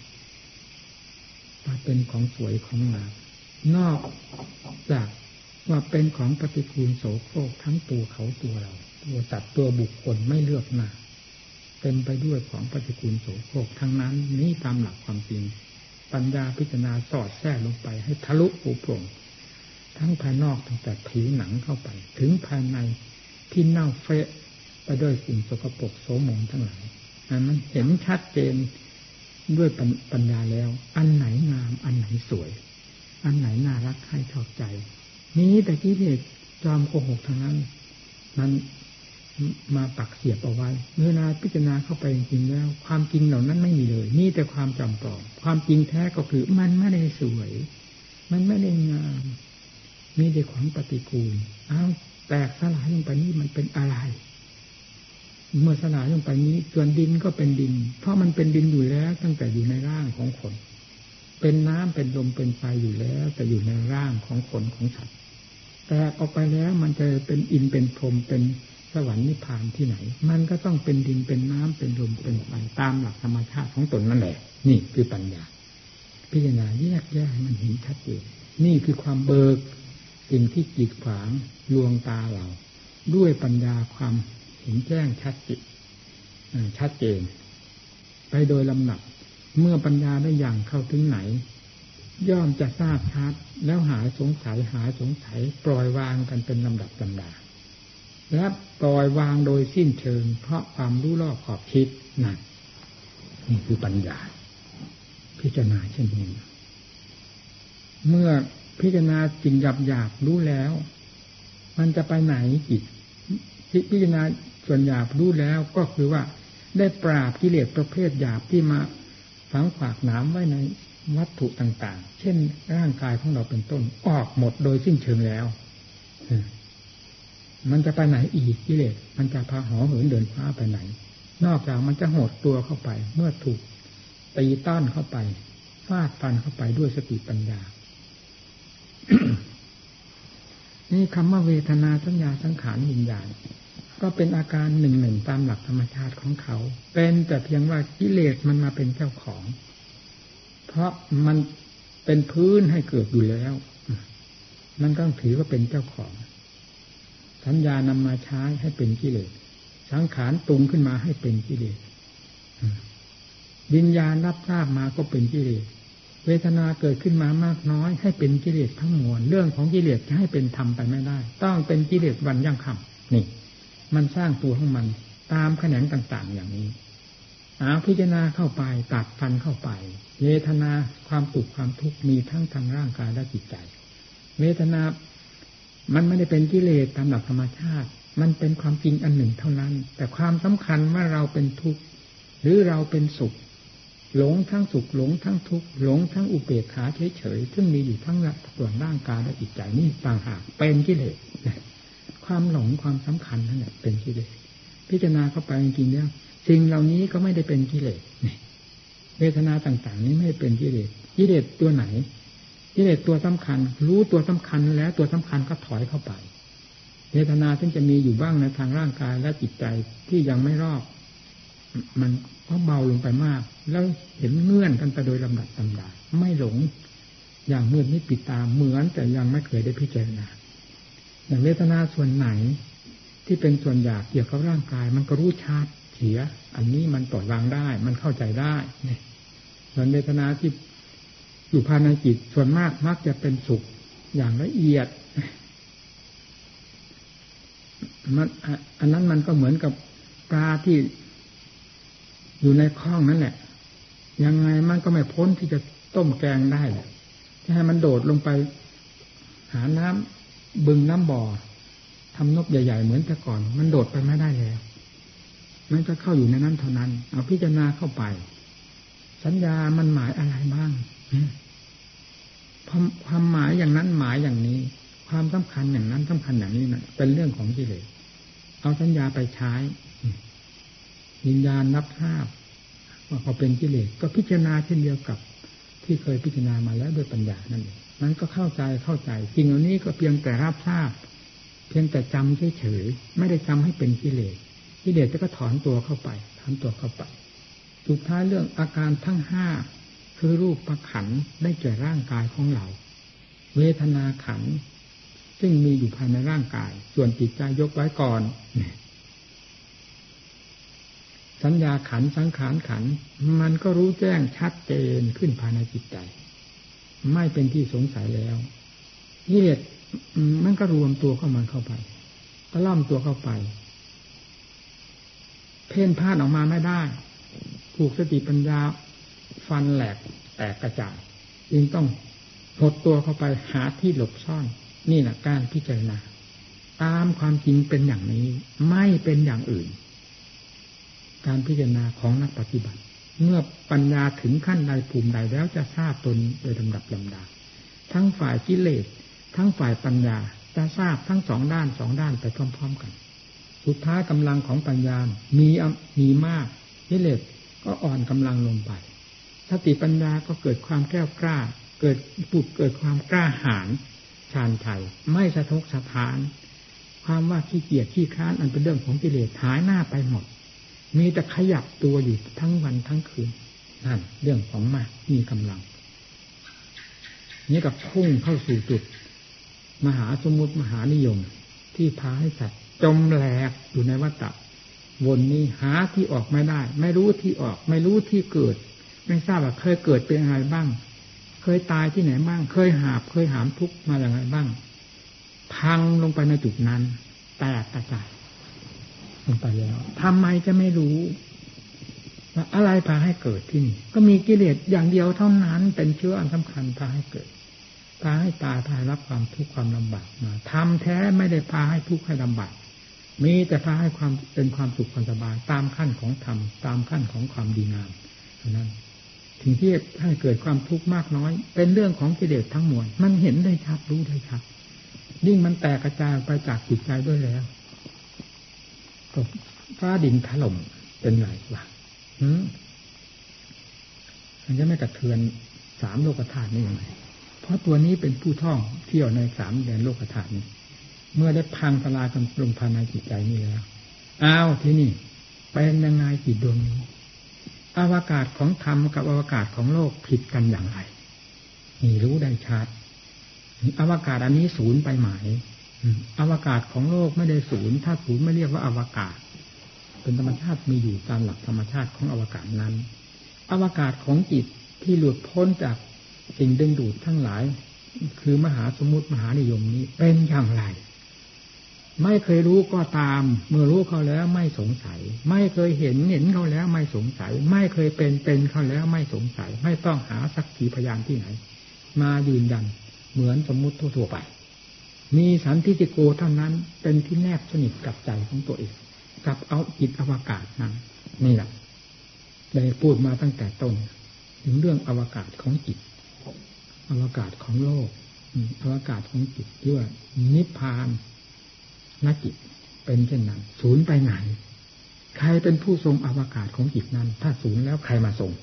[SPEAKER 1] มาเป็นของสวยของงามนอกจากว่าเป็นของปฏิกูลโสโครกทั้งตัวเขาตัวเราตัวสัตว์ตัวบุคคลไม่เลือกหน้าเต็มไปด้วยของปฏิกูลโสโครกทั้งนั้นนี้ตามหลักความจริงปัญญาพิจารณาสอดแทรกลงไปให้ทะลุปูโปร่งทั้งภายนอกตั้งแต่ผิวหนังเข้าไปถึงภายในที่เน่าเฟะไปด้วยสิ่งสกปรกโสมมทั้งหลายมันเห็นชัดเจนด้วยปัญญาแล้วอันไหนงามอันไหนสวยอันไหนน่ารักให้ชอบใจนี้แต่กิเลสจอมโกหกทางนั้นมันมาปักเสียบเอาไว้เมื่อนาพิจารณาเข้าไปจริงๆแล้วความจริงเหล่านั้นไม่มีเลยนี่แต่ความจำปลอมความจริงแท้ก็คือมันไม่ได้สวยมันไม่ได้งามมีแต่ของปฏิกูลแตกสลายลงไปนี่มันเป็นอะไรเมื่อสลายลงไปนี้ส่วนดินก็เป็นดินเพราะมันเป็นดินอยู่แล้วตั้งแต่อยู่ในร่างของคนเป็นน้ำเป็นลมเป็นไฟอยู่แล้วแต่อยู่ในร่างของคนของสัตว์แตกออกไปแล้วมันจะเป็นอินเป็นพรหมเป็นสวรรค์นิพพานที่ไหนมันก็ต้องเป็นดินเป็นน้ำเป็นลมเป็นไฟตามหลักธรรมชาติของตนนั่นแหละนี่คือปัญญาพิจารณาแยกแยะให้มันเห็นชัดเจนนี่คือความเบิกสิ่งที่กีดขวางลวงตาเราด้วยปัญญาความเห็นแจ้งชัดเจนไปโดยลำดับเมื่อปัญญาได้อย่างเข้าถึงไหนย่อมจะทราบชัดแล้วหายสงสัยปล่อยวางกันเป็นลำดับลำดาและปล่อยวางโดยสิ้นเชิงเพราะความรู้รอบขอบคิดนั่นนี่คือปัญญาพิจารณาเช่นนี้เมื่อพิจารณาสิ่งหยาบรู้แล้วมันจะไปไหนจิตพิจารณาส่วนหยาบรู้แล้วก็คือว่าได้ปราบกิเลสประเภทหยาบที่มาฝังขวากหนามไว้ในวัตถุต่างๆเช่นร่างกายของเราเป็นต้นออกหมดโดยสิ้นเชิงแล้วมันจะไปไหนอีกกิเลสมันจะพาห่อเหินเดินฟ้าไปไหนนอกจากมันจะหดตัวเข้าไปเมื่อถูกตีต้านเข้าไปฟาดฟันเข้าไปด้วยสติปัญญา นี่คำว่าเวทนาสัญญาสังขารวิญญาณก็เป็นอาการหนึ่งตามหลักธรรมชาติของเขาเป็นแต่เพียงว่ากิเลสมันมาเป็นเจ้าของเพราะมันเป็นพื้นให้เกิดอยู่แล้วมันต้องถือว่าเป็นเจ้าของสัญญานำมาใช้ให้เป็นกิเลสสังขารปรุงขึ้นมาให้เป็นกิเลสวิญญาณรับทราบมาก็เป็นกิเลสเวทนาเกิดขึ้นมามากน้อยให้เป็นกิเลสทั้งมวลเรื่องของกิเลสจะให้เป็นธรรมไปไม่ได้ต้องเป็นกิเลสวันยั่งค่ำนี่มันสร้างตัวของมันตามแขนงต่างๆอย่างนี้พิจารณาเข้าไปตัดฟันเข้าไปเวทนาความสุขความทุกข์มีทั้งทางร่างกายและจิตใจเวทนามันไม่ได้เป็นกิเลสตามหลักธรรมชาติมันเป็นความจริงอันหนึ่งเท่านั้นแต่ความสำคัญว่าเราเป็นทุกข์หรือเราเป็นสุขหลงทั้งสุขหลงทั้งทุกข์หลงทั้งอุเบกขาเฉยๆซึ่งมีอยู่ทั้งส่วนร่างกายและจิตใจนี่ต่างหากเป็นกิเลสความหลงความสำคัญนั่นแหละเป็นกิเลสพิจารณาเข้าไปจริงๆแล้วสิ่งเหล่านี้ก็ไม่ได้เป็นกิเลสเวทนาต่างๆนี้ไม่เป็นกิเลสกิเลสตัวไหนกิเลสตัวสำคัญรู้ตัวสำคัญแล้วตัวสำคัญก็ถอยเข้าไปเวทนาซึ่งจะมีอยู่บ้างในทางร่างกายและจิตใจที่ยังไม่รอบมันก็เบาลงไปมากแล้วเห็นเงื่อนกันไปโดยลำดับลำดาไม่หลงอย่างมืดมิดปิดตาเหมือนแต่ยังไม่เคยได้พิจารณาอย่างเวทนาส่วนไหนที่เป็นส่วนหยาบเกี่ยวกับร่างกายมันก็รู้ชัดเสียอันนี้มันปล่อยวางได้มันเข้าใจได้เนี่ยส่วนเวทนาที่อยู่ภายในจิตส่วนมากมักจะเป็นสุขอย่างละเอียดมันอันนั้นมันก็เหมือนกับปลาที่อยู่ในคลองนั่นแหละยังไงมันก็ไม่พ้นที่จะต้มแกงได้แหละจะให้มันโดดลงไปหาน้ำบึงน้ำบ่อทำนบใหญ่ๆเหมือนแต่ก่อนมันโดดไปไม่ได้แล้วมันจะเข้าอยู่ในนั้นเท่านั้นเอาพิจารณาเข้าไปสัญญามันหมายอะไรบ้างความหมายอย่างนั้นหมายอย่างนี้ความสำคัญอย่างนั้นสำคัญอย่างนี้นะเป็นเรื่องของกิเลสเอาสัญญาไปใช้วิญญาณรับทราบว่าเขาเป็นกิเลสก็พิจารณาเช่นเดียวกับที่เคยพิจารณามาแล้วด้วยปัญญานั่นเองมันก็เข้าใจสิ่งเหล่านี้ก็เพียงแต่รับทราบเพียงแต่จำเฉยๆไม่ได้จำให้เป็นกิเลสจะก็ถอนตัวเข้าไปสุดท้ายเรื่องอาการทั้งห้าคือรูปขันธ์ได้แก่ร่างกายของเราเวทนาขันธ์ซึ่งมีอยู่ภายในร่างกายส่วนจิตใจยกไว้ก่อนสัญญาขันธ์สังขารขันธ์มันก็รู้แจ้งชัดเจนขึ้นภายในจิตใจไม่เป็นที่สงสัยแล้วกิเลสมันก็รวมตัวเข้าไปก็ล่อมตัวเข้าไปเพ่นพ่านออกมาไม่ได้ถูกสติปัญญาฟันแหลกแตกกระจายจึงต้องหดตัวเข้าไปหาที่หลบซ่อนนี่แหละการพิจารณาตามความจริงเป็นอย่างนี้ไม่เป็นอย่างอื่นการพิจารณาของนักปฏิบัติเมื่อปัญญาถึงขั้นใดภูมิใดแล้วจะทราบตนโดยลำดับลำดาทั้งฝ่ายกิเลสทั้งฝ่ายปัญญาจะทราบทั้งสองด้านไปพร้อมๆกันสุดท้ายกำลังของปัญญามีมากกิเลสก็อ่อนกำลังลงไปสติปัญญาก็เกิดความแก้วกล้าเกิดความกล้าหาญชาญชัยไม่สะทกสะท้านความว่าขี้เกียจขี้ค้านอันเป็นเรื่องของกิเลสหายหน้าไปหมดมีแต่ขยับตัวอยู่ทั้งวันทั้งคืนนั่นเรื่องของมากมีกำลังนี่กับพุ่งเข้าสู่จุดมหาสมมุติมหานิยมที่พาให้สัตว์จมแหลกอยู่ในวัฏฏะวนนี้หาที่ออกไม่ได้ไม่รู้ที่ออกไม่รู้ที่เกิดไม่ทราบว่าเคยเกิดเป็นอะไรบ้างเคยตายที่ไหนบ้างเคยหามทุกข์มาอย่างไรบ้างพังลงไปในจุดนั้นแตกกระจายลงไปแล้วทำไมจะไม่รู้ว่าอะไรพาให้เกิดที่นี่ก็มีกิเลสอย่างเดียวเท่านั้นเป็นเชื้ออันสำคัญพาให้เกิดพาให้ตายพาให้รับความทุกข์ความลำบากมาทำแท้ไม่ได้พาให้ทุกข์ให้ลำบากมีแต่พาให้ความเป็นความสุขความสบายตามขั้นของธรรมตามขั้นของความดีงามเท่านั้นถึงที่ให้เกิดความทุกข์มากน้อยเป็นเรื่องของกิเลสทั้งมวลมันเห็นได้ชัดรู้ได้ชัดยิ่งมันแตกกระจายไปจากจิตใจด้วยแล้วก็ฟ้าดินถล่มเป็นไงวะมันจะไม่กระเทือนสามโลกธาตุนี่ยังไงเพราะตัวนี้เป็นผู้ท่องเที่ยวในสามแดนโลกธาตุนี้เมื่อได้พังทลายกันลงภายในจิตใจนี่แล้วอ้าวที่นี่เป็นยังไงจิตดวงนี้อวกาศของธรรมกับอวกาศของโลกผิดกันอย่างไรนี่รู้ได้ชัดอวกาศอันนี้ศูนย์ไปหมายอวกาศของโลกไม่ได้ศูนย์ถ้าศูนย์ไม่เรียกว่าอวกาศเป็นธรรมชาติมีอยู่ตามหลักธรรมชาติของอวกาศนั้นอวกาศของจิตที่หลุดพ้นจากสิ่งดึงดูดทั้งหลายคือมหาสมุติมหานิยมนี้เป็นอย่างไรไม่เคยรู้ก็ตามเมื่อรู้เขาแล้วไม่สงสัยไม่เคยเห็นเขาแล้วไม่สงสัยไม่เคยเป็นเขาแล้วไม่สงสัยไม่ต้องหาสักขีพยานที่ไหนมายืนยันเหมือนสมมุติทั่วไปมีสันทิฏฐิโกเท่านั้นเป็นที่แนบสนิทกับใจของตัวเองกับเอาจิตอวกาศนั้นนี่แหละได้พูดมาตั้งแต่ต้นถึงเรื่องอวกาศของจิตอวกาศของโลกอวกาศของจิตที่ว่านิพพานนักจิตเป็นเช่นนั้นศูนย์ไปไหนใครเป็นผู้ทรงอวกาศของจิตนั้นถ้าศูนย์แล้วใครมาทรง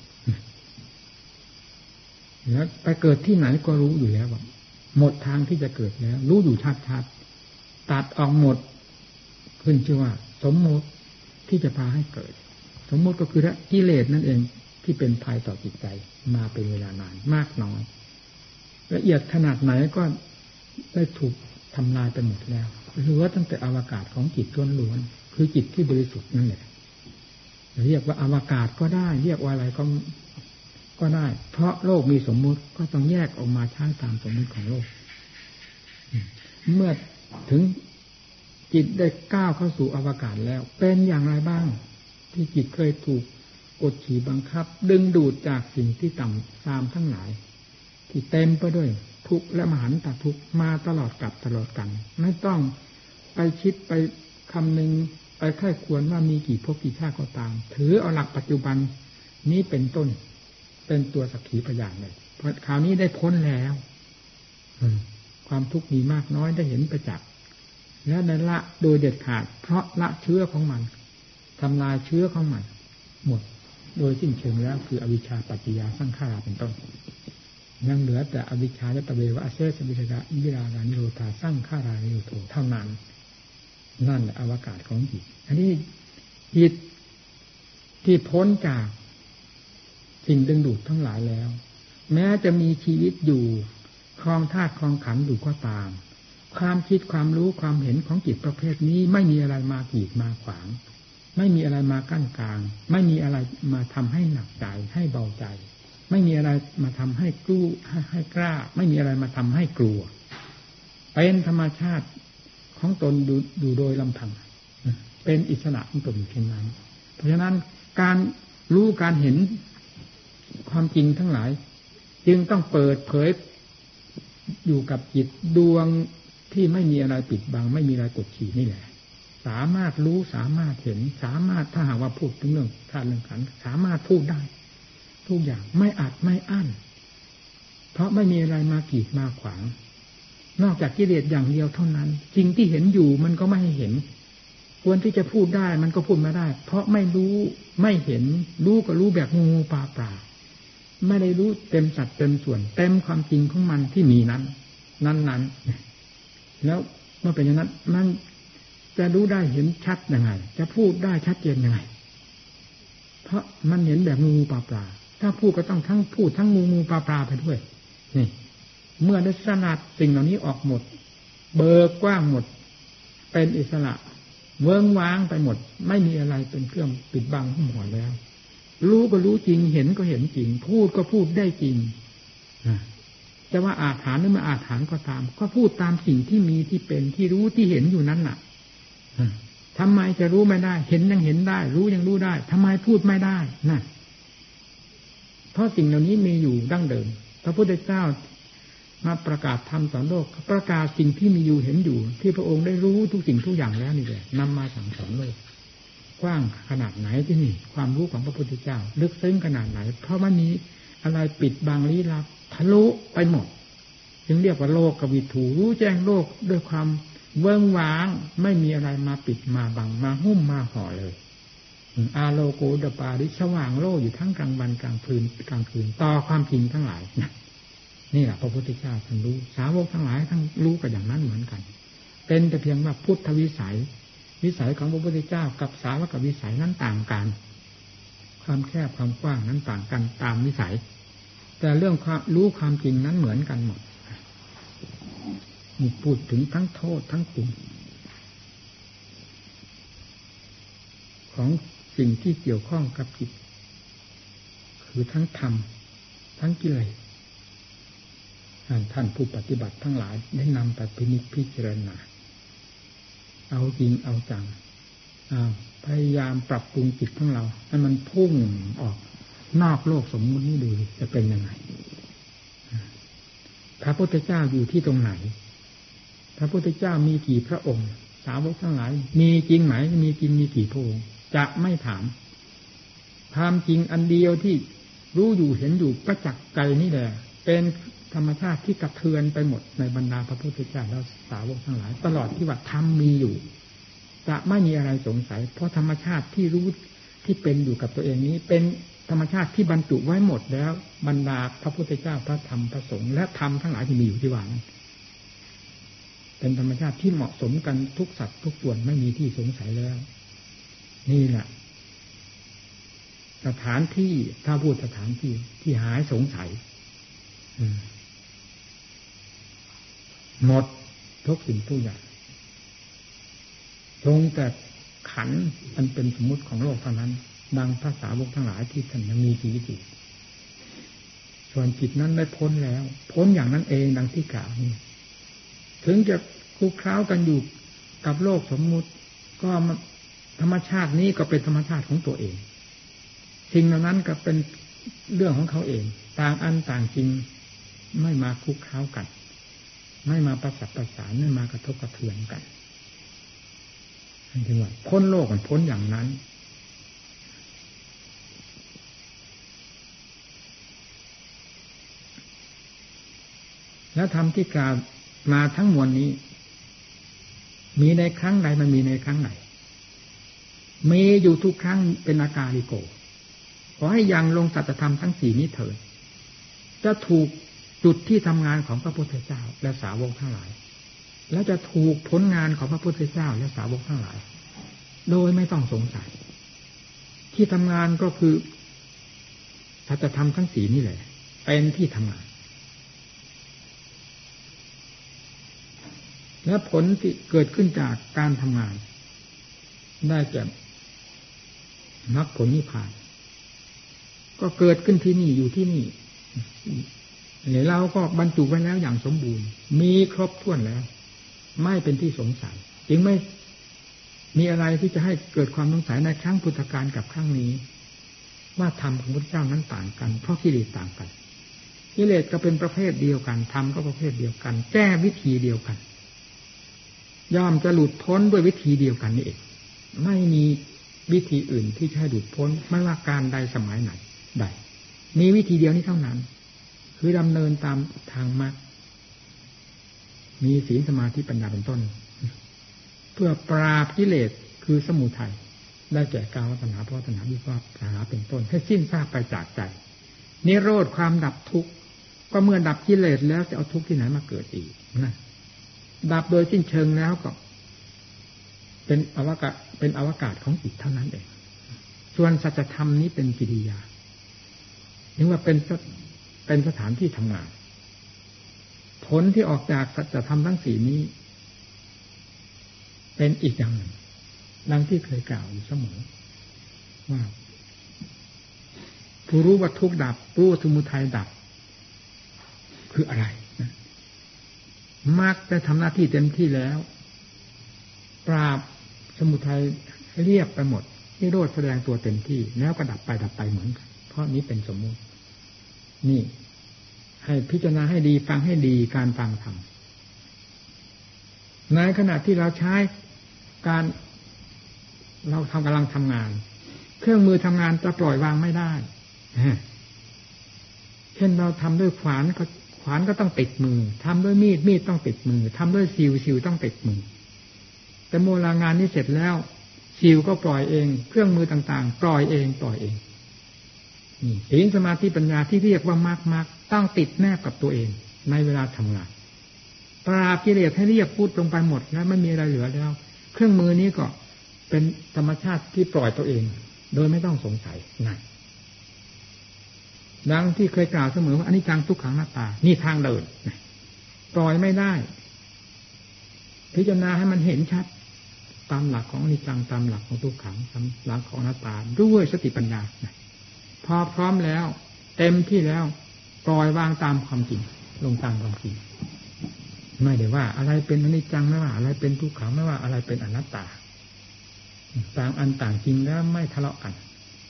[SPEAKER 1] แล้วไปเกิดที่ไหนก็รู้อยู่แล้วว่าหมดทางที่จะเกิดแล้วรู้อยู่ชัดๆตัดออกหมดขึ้นชื่อว่าสมมติที่จะพาให้เกิดสมมติก็คือกิเลสนั่นเองที่เป็นภัยต่อจิตใจมาเป็นเวลานานมากน้อยละเอียดขนาดไหนก็ได้ถูกทำลายไปหมดแล้วเหลือตั้งแต่อวกาศของจิตล้วนๆคือจิตที่บริสุทธิ์นั่นแหละเรียกว่าอวกาศก็ได้เรียกว่าอะไรก็ก็ได้เพราะโลกมีสมมุติก็ต้องแยกออกมาใช้ตามสมมุติของโลกเมื่อถึงจิตได้ก้าวเข้าสู่อวกาศแล้วเป็นอย่างไรบ้างที่จิตเคยถูกกดขี่บังคับดึงดูดจากสิ่งที่ต่ำทรามทั้งหลายที่เต็มไปด้วยทุกข์และมหันตทุกข์มาตลอดกับตลอดกันไม่ต้องไปคิดไปคำนึงไปค่อยควรว่ามีกี่ภพกี่ชาติก็ตามถือเอาหลักปัจจุบันนี้เป็นต้นเป็นตัวสักขีพยานเลยเพราะคราวนี้ได้พ้นแล้วความทุกข์มีมากน้อยได้เห็นประจักษ์และได้ละโดยเด็ดขาดเพราะละเชื้อของมันทำลายเชื้อของมันหมดโดยสิ้นเชิงแล้วคืออวิชชาปัจจยาสังขาราเป็นต้นยังเหลือแต่อวิชชาและตะเววะอเสสวิชาวิรารานิโรธาสังขารานิโรธเท่านั้นนั่นแหละอวกาศของจิตอันนี้จิตที่พ้นจากสิ่งดึงดูดทั้งหลายแล้วแม้จะมีชีวิตอยู่ครองธาตุครองขันธ์อยู่ก็ตามความคิดความรู้ความเห็นของจิตประเภทนี้ไม่มีอะไรมากีดมาขวางไม่มีอะไรมากั้นกลางไม่มีอะไรมาทำให้หนักใจให้เบาใจไม่มีอะไรมาทำให้กล้าไม่มีอะไรมาทำให้กลัวเป็นธรรมชาติของตนดูโดยลำพังเป็นอิสระของตนอยู่เพียงนั้นเพราะฉะนั้นการรู้การเห็นความจริงทั้งหลายจึงต้องเปิดเผยอยู่กับจิตดวงที่ไม่มีอะไรปิดบังไม่มีอะไรกดขี่นี่แหละสามารถรู้สามารถเห็นสามารถถ้าหากว่าพูดถึงเรื่องธาตุเรื่องขันธ์สามารถพูดได้ทุกอย่างไม่อัดไม่อั้นเพราะไม่มีอะไรมากีดมาขวางนอกจากกิเลสอย่างเดียวเท่านั้นสิ่งที่เห็นอยู่มันก็ไม่ให้เห็นควรที่จะพูดได้มันก็พูดไม่ได้เพราะไม่รู้ไม่เห็นรู้ก็รู้แบบงูปลาปลาไม่ได้รู้เต็มสัดเต็มส่วนเต็มความจริงของมันที่มีนั้นแล้วเมื่อเป็นอย่างนั้นมันจะรู้ได้เห็นชัดยังไงจะพูดได้ชัดเจนยังไงเพราะมันเห็นแบบงูปลาปลาถ้าพูดก็ต้องทั้งพูดทั้งงูปลาปลาไปด้วยนี่เมื่อได้สนัดสิ่งเหล่านี้ออกหมดเบิกกว้างหมดเป็นอิสระเวิ้งว้างไปหมดไม่มีอะไรเป็นเครื่องปิดบังหุ้มห่อแล้วรู้ก็รู้จริงเห็นก็เห็นจริงพูดก็พูดได้จริงจะว่าอาถรรพ์หรือไม่อาถรรพ์ก็ตามก็พูดตามสิ่งที่มีที่เป็นที่รู้ที่เห็นอยู่นั้นน่ะทำไมจะรู้ไม่ได้เห็นยังเห็นได้รู้ยังรู้ได้ทำไมพูดไม่ได้น่ะเพราะสิ่งเหล่านี้มีอยู่ดั้งเดิมพระพุทธเจ้ามาประกาศธรรมสอนโลกประกาศสิ่งที่มีอยู่เห็นอยู่ที่พระองค์ได้รู้ทุกสิ่งทุกอย่างแล้วนี่แหละนำมาสั่งสอนโลกกว้างขนาดไหนที่นี่ความรู้ของพระพุทธเจ้าลึกซึ้งขนาดไหนเพราะมันนี้อะไรปิดบังลี้ลับทะลุไปหมดจึงเรียกว่าโลกกวิถูรู้แจ้งโลกด้วยความเวิ้งว้างไม่มีอะไรมาปิดมาบังมาหุ้มมาห่อเลยอาโลโกดปาริสว่างโลกอยู่ทั้งกลางวันกลางคืนต่อความจริงทั้งหลายนี่แหละพระพุทธเจ้าท่านรู้สาวกทั้งหลายทั้งรู้กันอย่างนั้นเหมือนกันเป็นแต่เพียงว่าพุทธวิสัยของพระพุทธเจ้ากับสาวกวิสัยนั้นต่างกันความแคบความกว้างนั้นต่างกันตามวิสัยแต่เรื่องความรู้ความจริงนั้นเหมือนกันหมดมีพูดถึงทั้งโทษทั้งคุณของสิ่งที่เกี่ยวข้องกับจิตคือทั้งธรรมทั้งกิเลสท่านผู้ปฏิบัติทั้งหลายได้นำไปพิจารณาเอาจริงเอาจังพยายามปรับปรุงจิตของเราให้มันพุ่งออกนอกโลกสมมุตินี้ดูจะเป็นยังไงพระพุทธเจ้าอยู่ที่ตรงไหนพระพุทธเจ้ามีกี่พระองค์สาวกทั้งหลายมีจริงไหมมีจริงมีกี่พระองค์จะไม่ถามความจริงอันเดียวที่รู้อยู่เห็นอยู่ประจักษ์ใจนี่แหละเป็นธรรมชาติที่กระเทือนไปหมดในบรรดาพระพุทธเจ้าและสาวกทั้งหลายตลอดที่ว่าธรรมมีอยู่จะไม่มีอะไรสงสัยเพราะธรรมชาติที่รู้ที่เป็นอยู่กับตัวเองนี้เป็นธรรมชาติที่บรรจุไว้หมดแล้วบรรดาพระพุทธเจ้าพระธรรมพระสงฆ์และธรรมทั้งหลายที่มีอยู่ที่ว่านั้นเป็นธรรมชาติที่เหมาะสมกันทุกสัตว์ทุกส่วนไม่มีที่สงสัยแล้วนี่แหละสถานที่ถ้าพูดสถานที่ที่หายสงสัยหมดทุกสิ่งทุกอย่างตรงแต่ขันธ์อันเป็นสมมุติของโลกเท่านั้นดังภาษาวกทั้งหลายที่ท่านยังมีชีวิตอยู่ส่วนจิตนั้นได้พ้นแล้วพ้นอย่างนั้นเองดังที่กล่าวนี่ถึงจะคลุกคล้ากันอยู่กับโลกสมมุติก็ธรรมชาตินี้ก็เป็นธรรมชาติของตัวเองสิ่งเหล่านั้นก็เป็นเรื่องของเขาเองต่างอันต่างจริงไม่มาคลุกคล้ากันไม่มาประสับประสานไม่มากระทบกระเทือนกันจึงว่าพ้นโลกมันพ้นอย่างนั้นแล้วธรรมที่กล่าวมาทั้งมวลนี้มีในครั้งใดมันมีในครั้งไหนมีอยู่ทุกครั้งเป็นอากาลิโกขอให้ยังลงสัจธรรมทั้งสี่นี้เถิดจะถูกจุดที่ทำงานของพระพุทธเจ้าและสาวกทั้งหลายและจะถูกผลงานของพระพุทธเจ้าและสาวกทั้งหลายโดยไม่ต้องสงสัยที่ทำงานก็คือสัจธรรมทั้งสี่นี่แหละเป็นที่ทำงานและผลที่เกิดขึ้นจากการทำงานได้แก่มรรคผลนิพพานก็เกิดขึ้นที่นี่อยู่ที่นี่เราก็บรรจุไว้แล้วอย่างสมบูรณ์มีครบถ้วนแล้วไม่เป็นที่สงสัยจึงไม่มีอะไรที่จะให้เกิดความสงสัยในครั้งพุทธกาลกับครั้งนี้ว่าธรรมของพระเจ้านั้นต่างกันเพราะกิเลสต่างกันกิเลสก็เป็นประเภทเดียวกันธรรมก็ประเภทเดียวกันแก้วิธีเดียวกันย่อมจะหลุดพ้นด้วยวิธีเดียวกันนี่เองไม่มีวิธีอื่นที่จะให้หลุดพ้นไม่ว่าการใดสมัยไหนใดมีวิธีเดียวนี้เท่านั้นคือดำเนินตามทางมรรคมีศีลสมาธิปัญญาเป็นต้นเพื่อปราบกิเลสคือสมุทัยได้แก่กามตัณหาภวตัณหาวิภวตัณหาเป็นต้นให้สิ้นซากไปจากใจนิโรธความดับทุกข์ก็เมื่อดับกิเลสแล้วจะเอาทุกข์ที่ไหนมาเกิดอีกนะดับโดยสิ้นเชิงแล้วก็เป็นอวกาศของจิตเท่านั้นเองส่วนสัจธรรมนี้เป็นกิริยาถึงว่าเป็นสถานที่ทำงานผลที่ออกจากสัจธรรมทั้งสี่นี้เป็นอีกอย่างหนึ่งดังที่เคยกล่าวอยู่เสมอว่าผู้รู้ว่าทุกข์ดับรู้ว่าสมุทัยดับคืออะไรมรรคได้ทำหน้าที่เต็มที่แล้วปราบสมุทัยเรียบไปหมดนิโรธแสดงตัวเต็มที่แล้วก็ดับไปเหมือนกันเพราะนี้เป็นสมมุตินี่ให้พิจารณาให้ดีฟังให้ดีการฟังธรรมในขณะที่เราใช้การเรากำลังทำงานเครื่องมือทำงานจะปล่อยวางไม่ได้เช่นเราทำด้วยขวานก็ต้องติดมือทำด้วยมีดต้องติดมือทำด้วยสิวต้องติดมือแต่โมลางานนี้เสร็จแล้วสิวก็ปล่อยเองเครื่องมือต่างๆปล่อยเองนี่ศีลสมาธิปัญญาที่เรียกว่ามรรคต้องติดแนบกับตัวเองในเวลาทำงานปราบกิเลสให้เรียบพูดลงไปหมดแล้วไม่มีอะไรเหลือแล้วเครื่องมือนี้ก็เป็นธรรมชาติที่ปล่อยตัวเองโดยไม่ต้องสงสัยนั่นดังที่เคยกล่าวเสมอว่าอนิจจังทุกขังอนัตตานี่ทางเดินปล่อยไม่ได้พิจารณาให้มันเห็นชัดตามหลักของอนิจจังตามหลักของทุกขังตามหลักของอนัตตาด้วยสติปัญญาพอพร้อมแล้วเต็มที่แล้วปล่อยวางตามความจริงลงตามความจริงไม่ได้ว่าอะไรเป็นอนิจจังไม่ว่าอะไรเป็นทุกขังไม่ว่าอะไรเป็นอนัตตาต่างอันต่างจริงแล้วไม่ทะเลาะกัน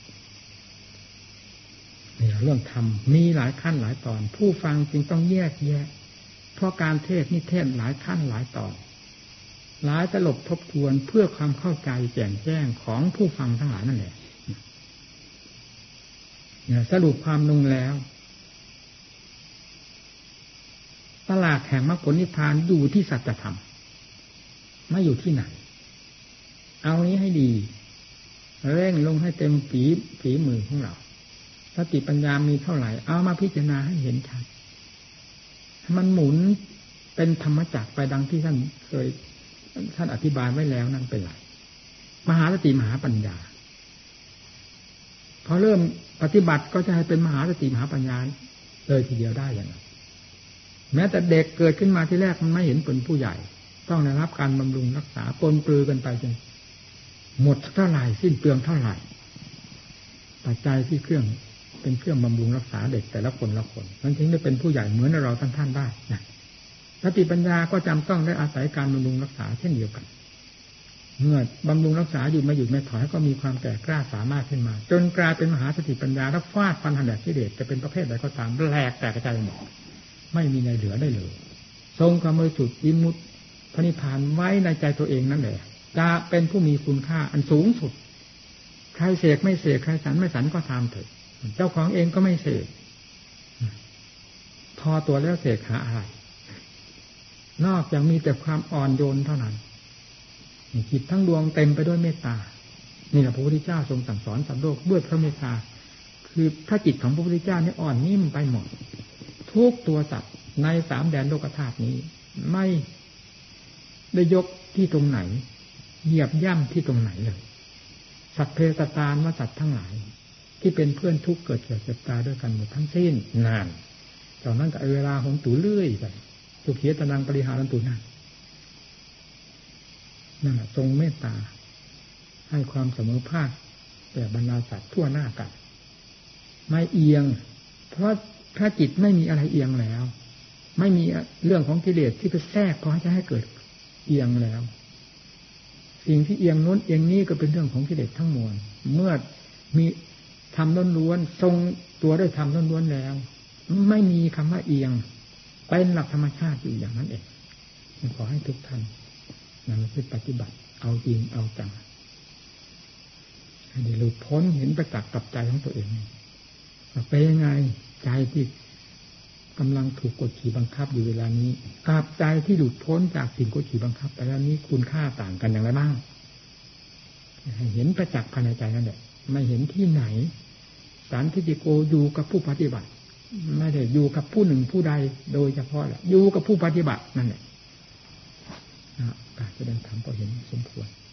[SPEAKER 1] เรื่องธรรมมีหลายขั้นหลายตอนผู้ฟังจึงต้องแยกแยะเพราะการเทศน์นี่เทศน์หลายขั้นหลายตอนหลายตลบทบทวนเพื่อความเข้าใจแจ่มแจ้งของผู้ฟังทั้งหลายนั่นแหละสรุปความลงแล้วตลาดแห่งมรรคผลนิพพานอยู่ที่สัจธรรมไม่อยู่ที่ไหนเอานี้ให้ดีเร่งลงให้เต็มฝีมือของเราสติปัญญามีเท่าไหร่เอามาพิจารณาให้เห็นชัดมันหมุนเป็นธรรมจักรไปดังที่ท่านอธิบายไว้แล้วนั่นเป็นไรมหาสติมหาปัญญาพอเริ่มปฏิบัติก็จะให้เป็นมหาสติมหาปัญญาเลยทีเดียวได้อย่างนั้นแม้แต่เด็กเกิดขึ้นมาที่แรกมันไม่เห็นเป็นผู้ใหญ่ต้องได้รับการบำรุงรักษาปนปลือกันไปจนหมดเท่าไหร่สิ้นเปลืองเท่าไหร่ปัจจัยที่เครื่องเป็นเครื่องบำรุงรักษาเด็กแต่ละคนละคนมันถึงได้เป็นผู้ใหญ่เหมือนเราท่านได้นะสติปัญญาก็จำต้องได้อาศัยการบำรุงรักษาเช่นเดียวกันเมื่อบำรุงรักษาอยู่ไม่หยุดไม่ถอยก็มีความแก่กล้าสามารถขึ้นมาจนกลายเป็นมหาสติปัญญาแล้วฟาดฟันหันแดดที่เดชจะเป็นประเภทใดก็ตามแหลกแตกกระจายหมดไม่มีในเหลือได้เลยทรงความบริสุทธิ์วิมุตติพระนิพพานไว้ในใจตัวเองนั่นแหละจะเป็นผู้มีคุณค่าอันสูงสุดใครเสกไม่เสกใครสันไม่สันก็ตามเถิดเจ้าของเองก็ไม่เสกพอตัวแล้วเสกหาอะไรนอกจากมีแต่ความอ่อนโยนเท่านั้นจิตทั้งดวงเต็มไปด้วยเมตตานี่แหละพระพุทธเจ้าทรงสั่งสอนสัตว์โลกด้วยพระเมตตาคือพระจิตของพระพุทธเจ้านี่อ่อนนิ่มไปหมดทุกตัวสัตว์ใน3 แดนโลกธาตุนี้ไม่ได้ยกที่ตรงไหนเหยียบย่ำที่ตรงไหนเลยสัตว์เพศตานว่าสัตว์ทั้งหลายที่เป็นเพื่อนทุกข์เกิดแก่เจ็บตายด้วยกันหมดทั้งสิ้นนานจากนั้นก็เวลาของตู่เลื่อยไปสุขีตนังปริหารันตุนั่นทรงเมตตาให้ความเสมอภาคแก่บรรดาสัตว์ทั่วหน้ากันไม่เอียงเพราะพระจิตไม่มีอะไรเอียงแล้วไม่มีเรื่องของกิเลสที่ไปแทรกพอจะให้เกิดเอียงแล้วสิ่งที่เอียงโน้นเอียงนี้ก็เป็นเรื่องของกิเลสทั้งมวลเมื่อมีธรรมล้วนๆทรงตัวด้วยธรรมล้วนๆแล้วไม่มีคำว่าเอียงเป็นหลักธรรมชาติอยู่อย่างนั้นเองขอให้ทุกท่านนำไปปฏิบัติเอาจริงเอาจังให้ได้หลุดพ้นเห็นประจักษ์กับใจของตัวเองเป็นยังไงใจที่กำลังถูกกดขี่บังคับอยู่เวลานี้กับใจที่หลุดพ้นจากสิ่งกดขี่บังคับไปแล้วนี้คุณค่าต่างกันอย่างไรบ้างให้เห็นประจักษ์ภายในใจนั่นแหละไม่เห็นที่ไหนสันทิฏฐิโกอยู่กับผู้ปฏิบัติไม่ได้อยู่กับผู้หนึ่งผู้ใดโดยเฉพาะแหละอยู่กับผู้ปฏิบัตินั่นแหละการแสดงธรรมก็เห็นสมควร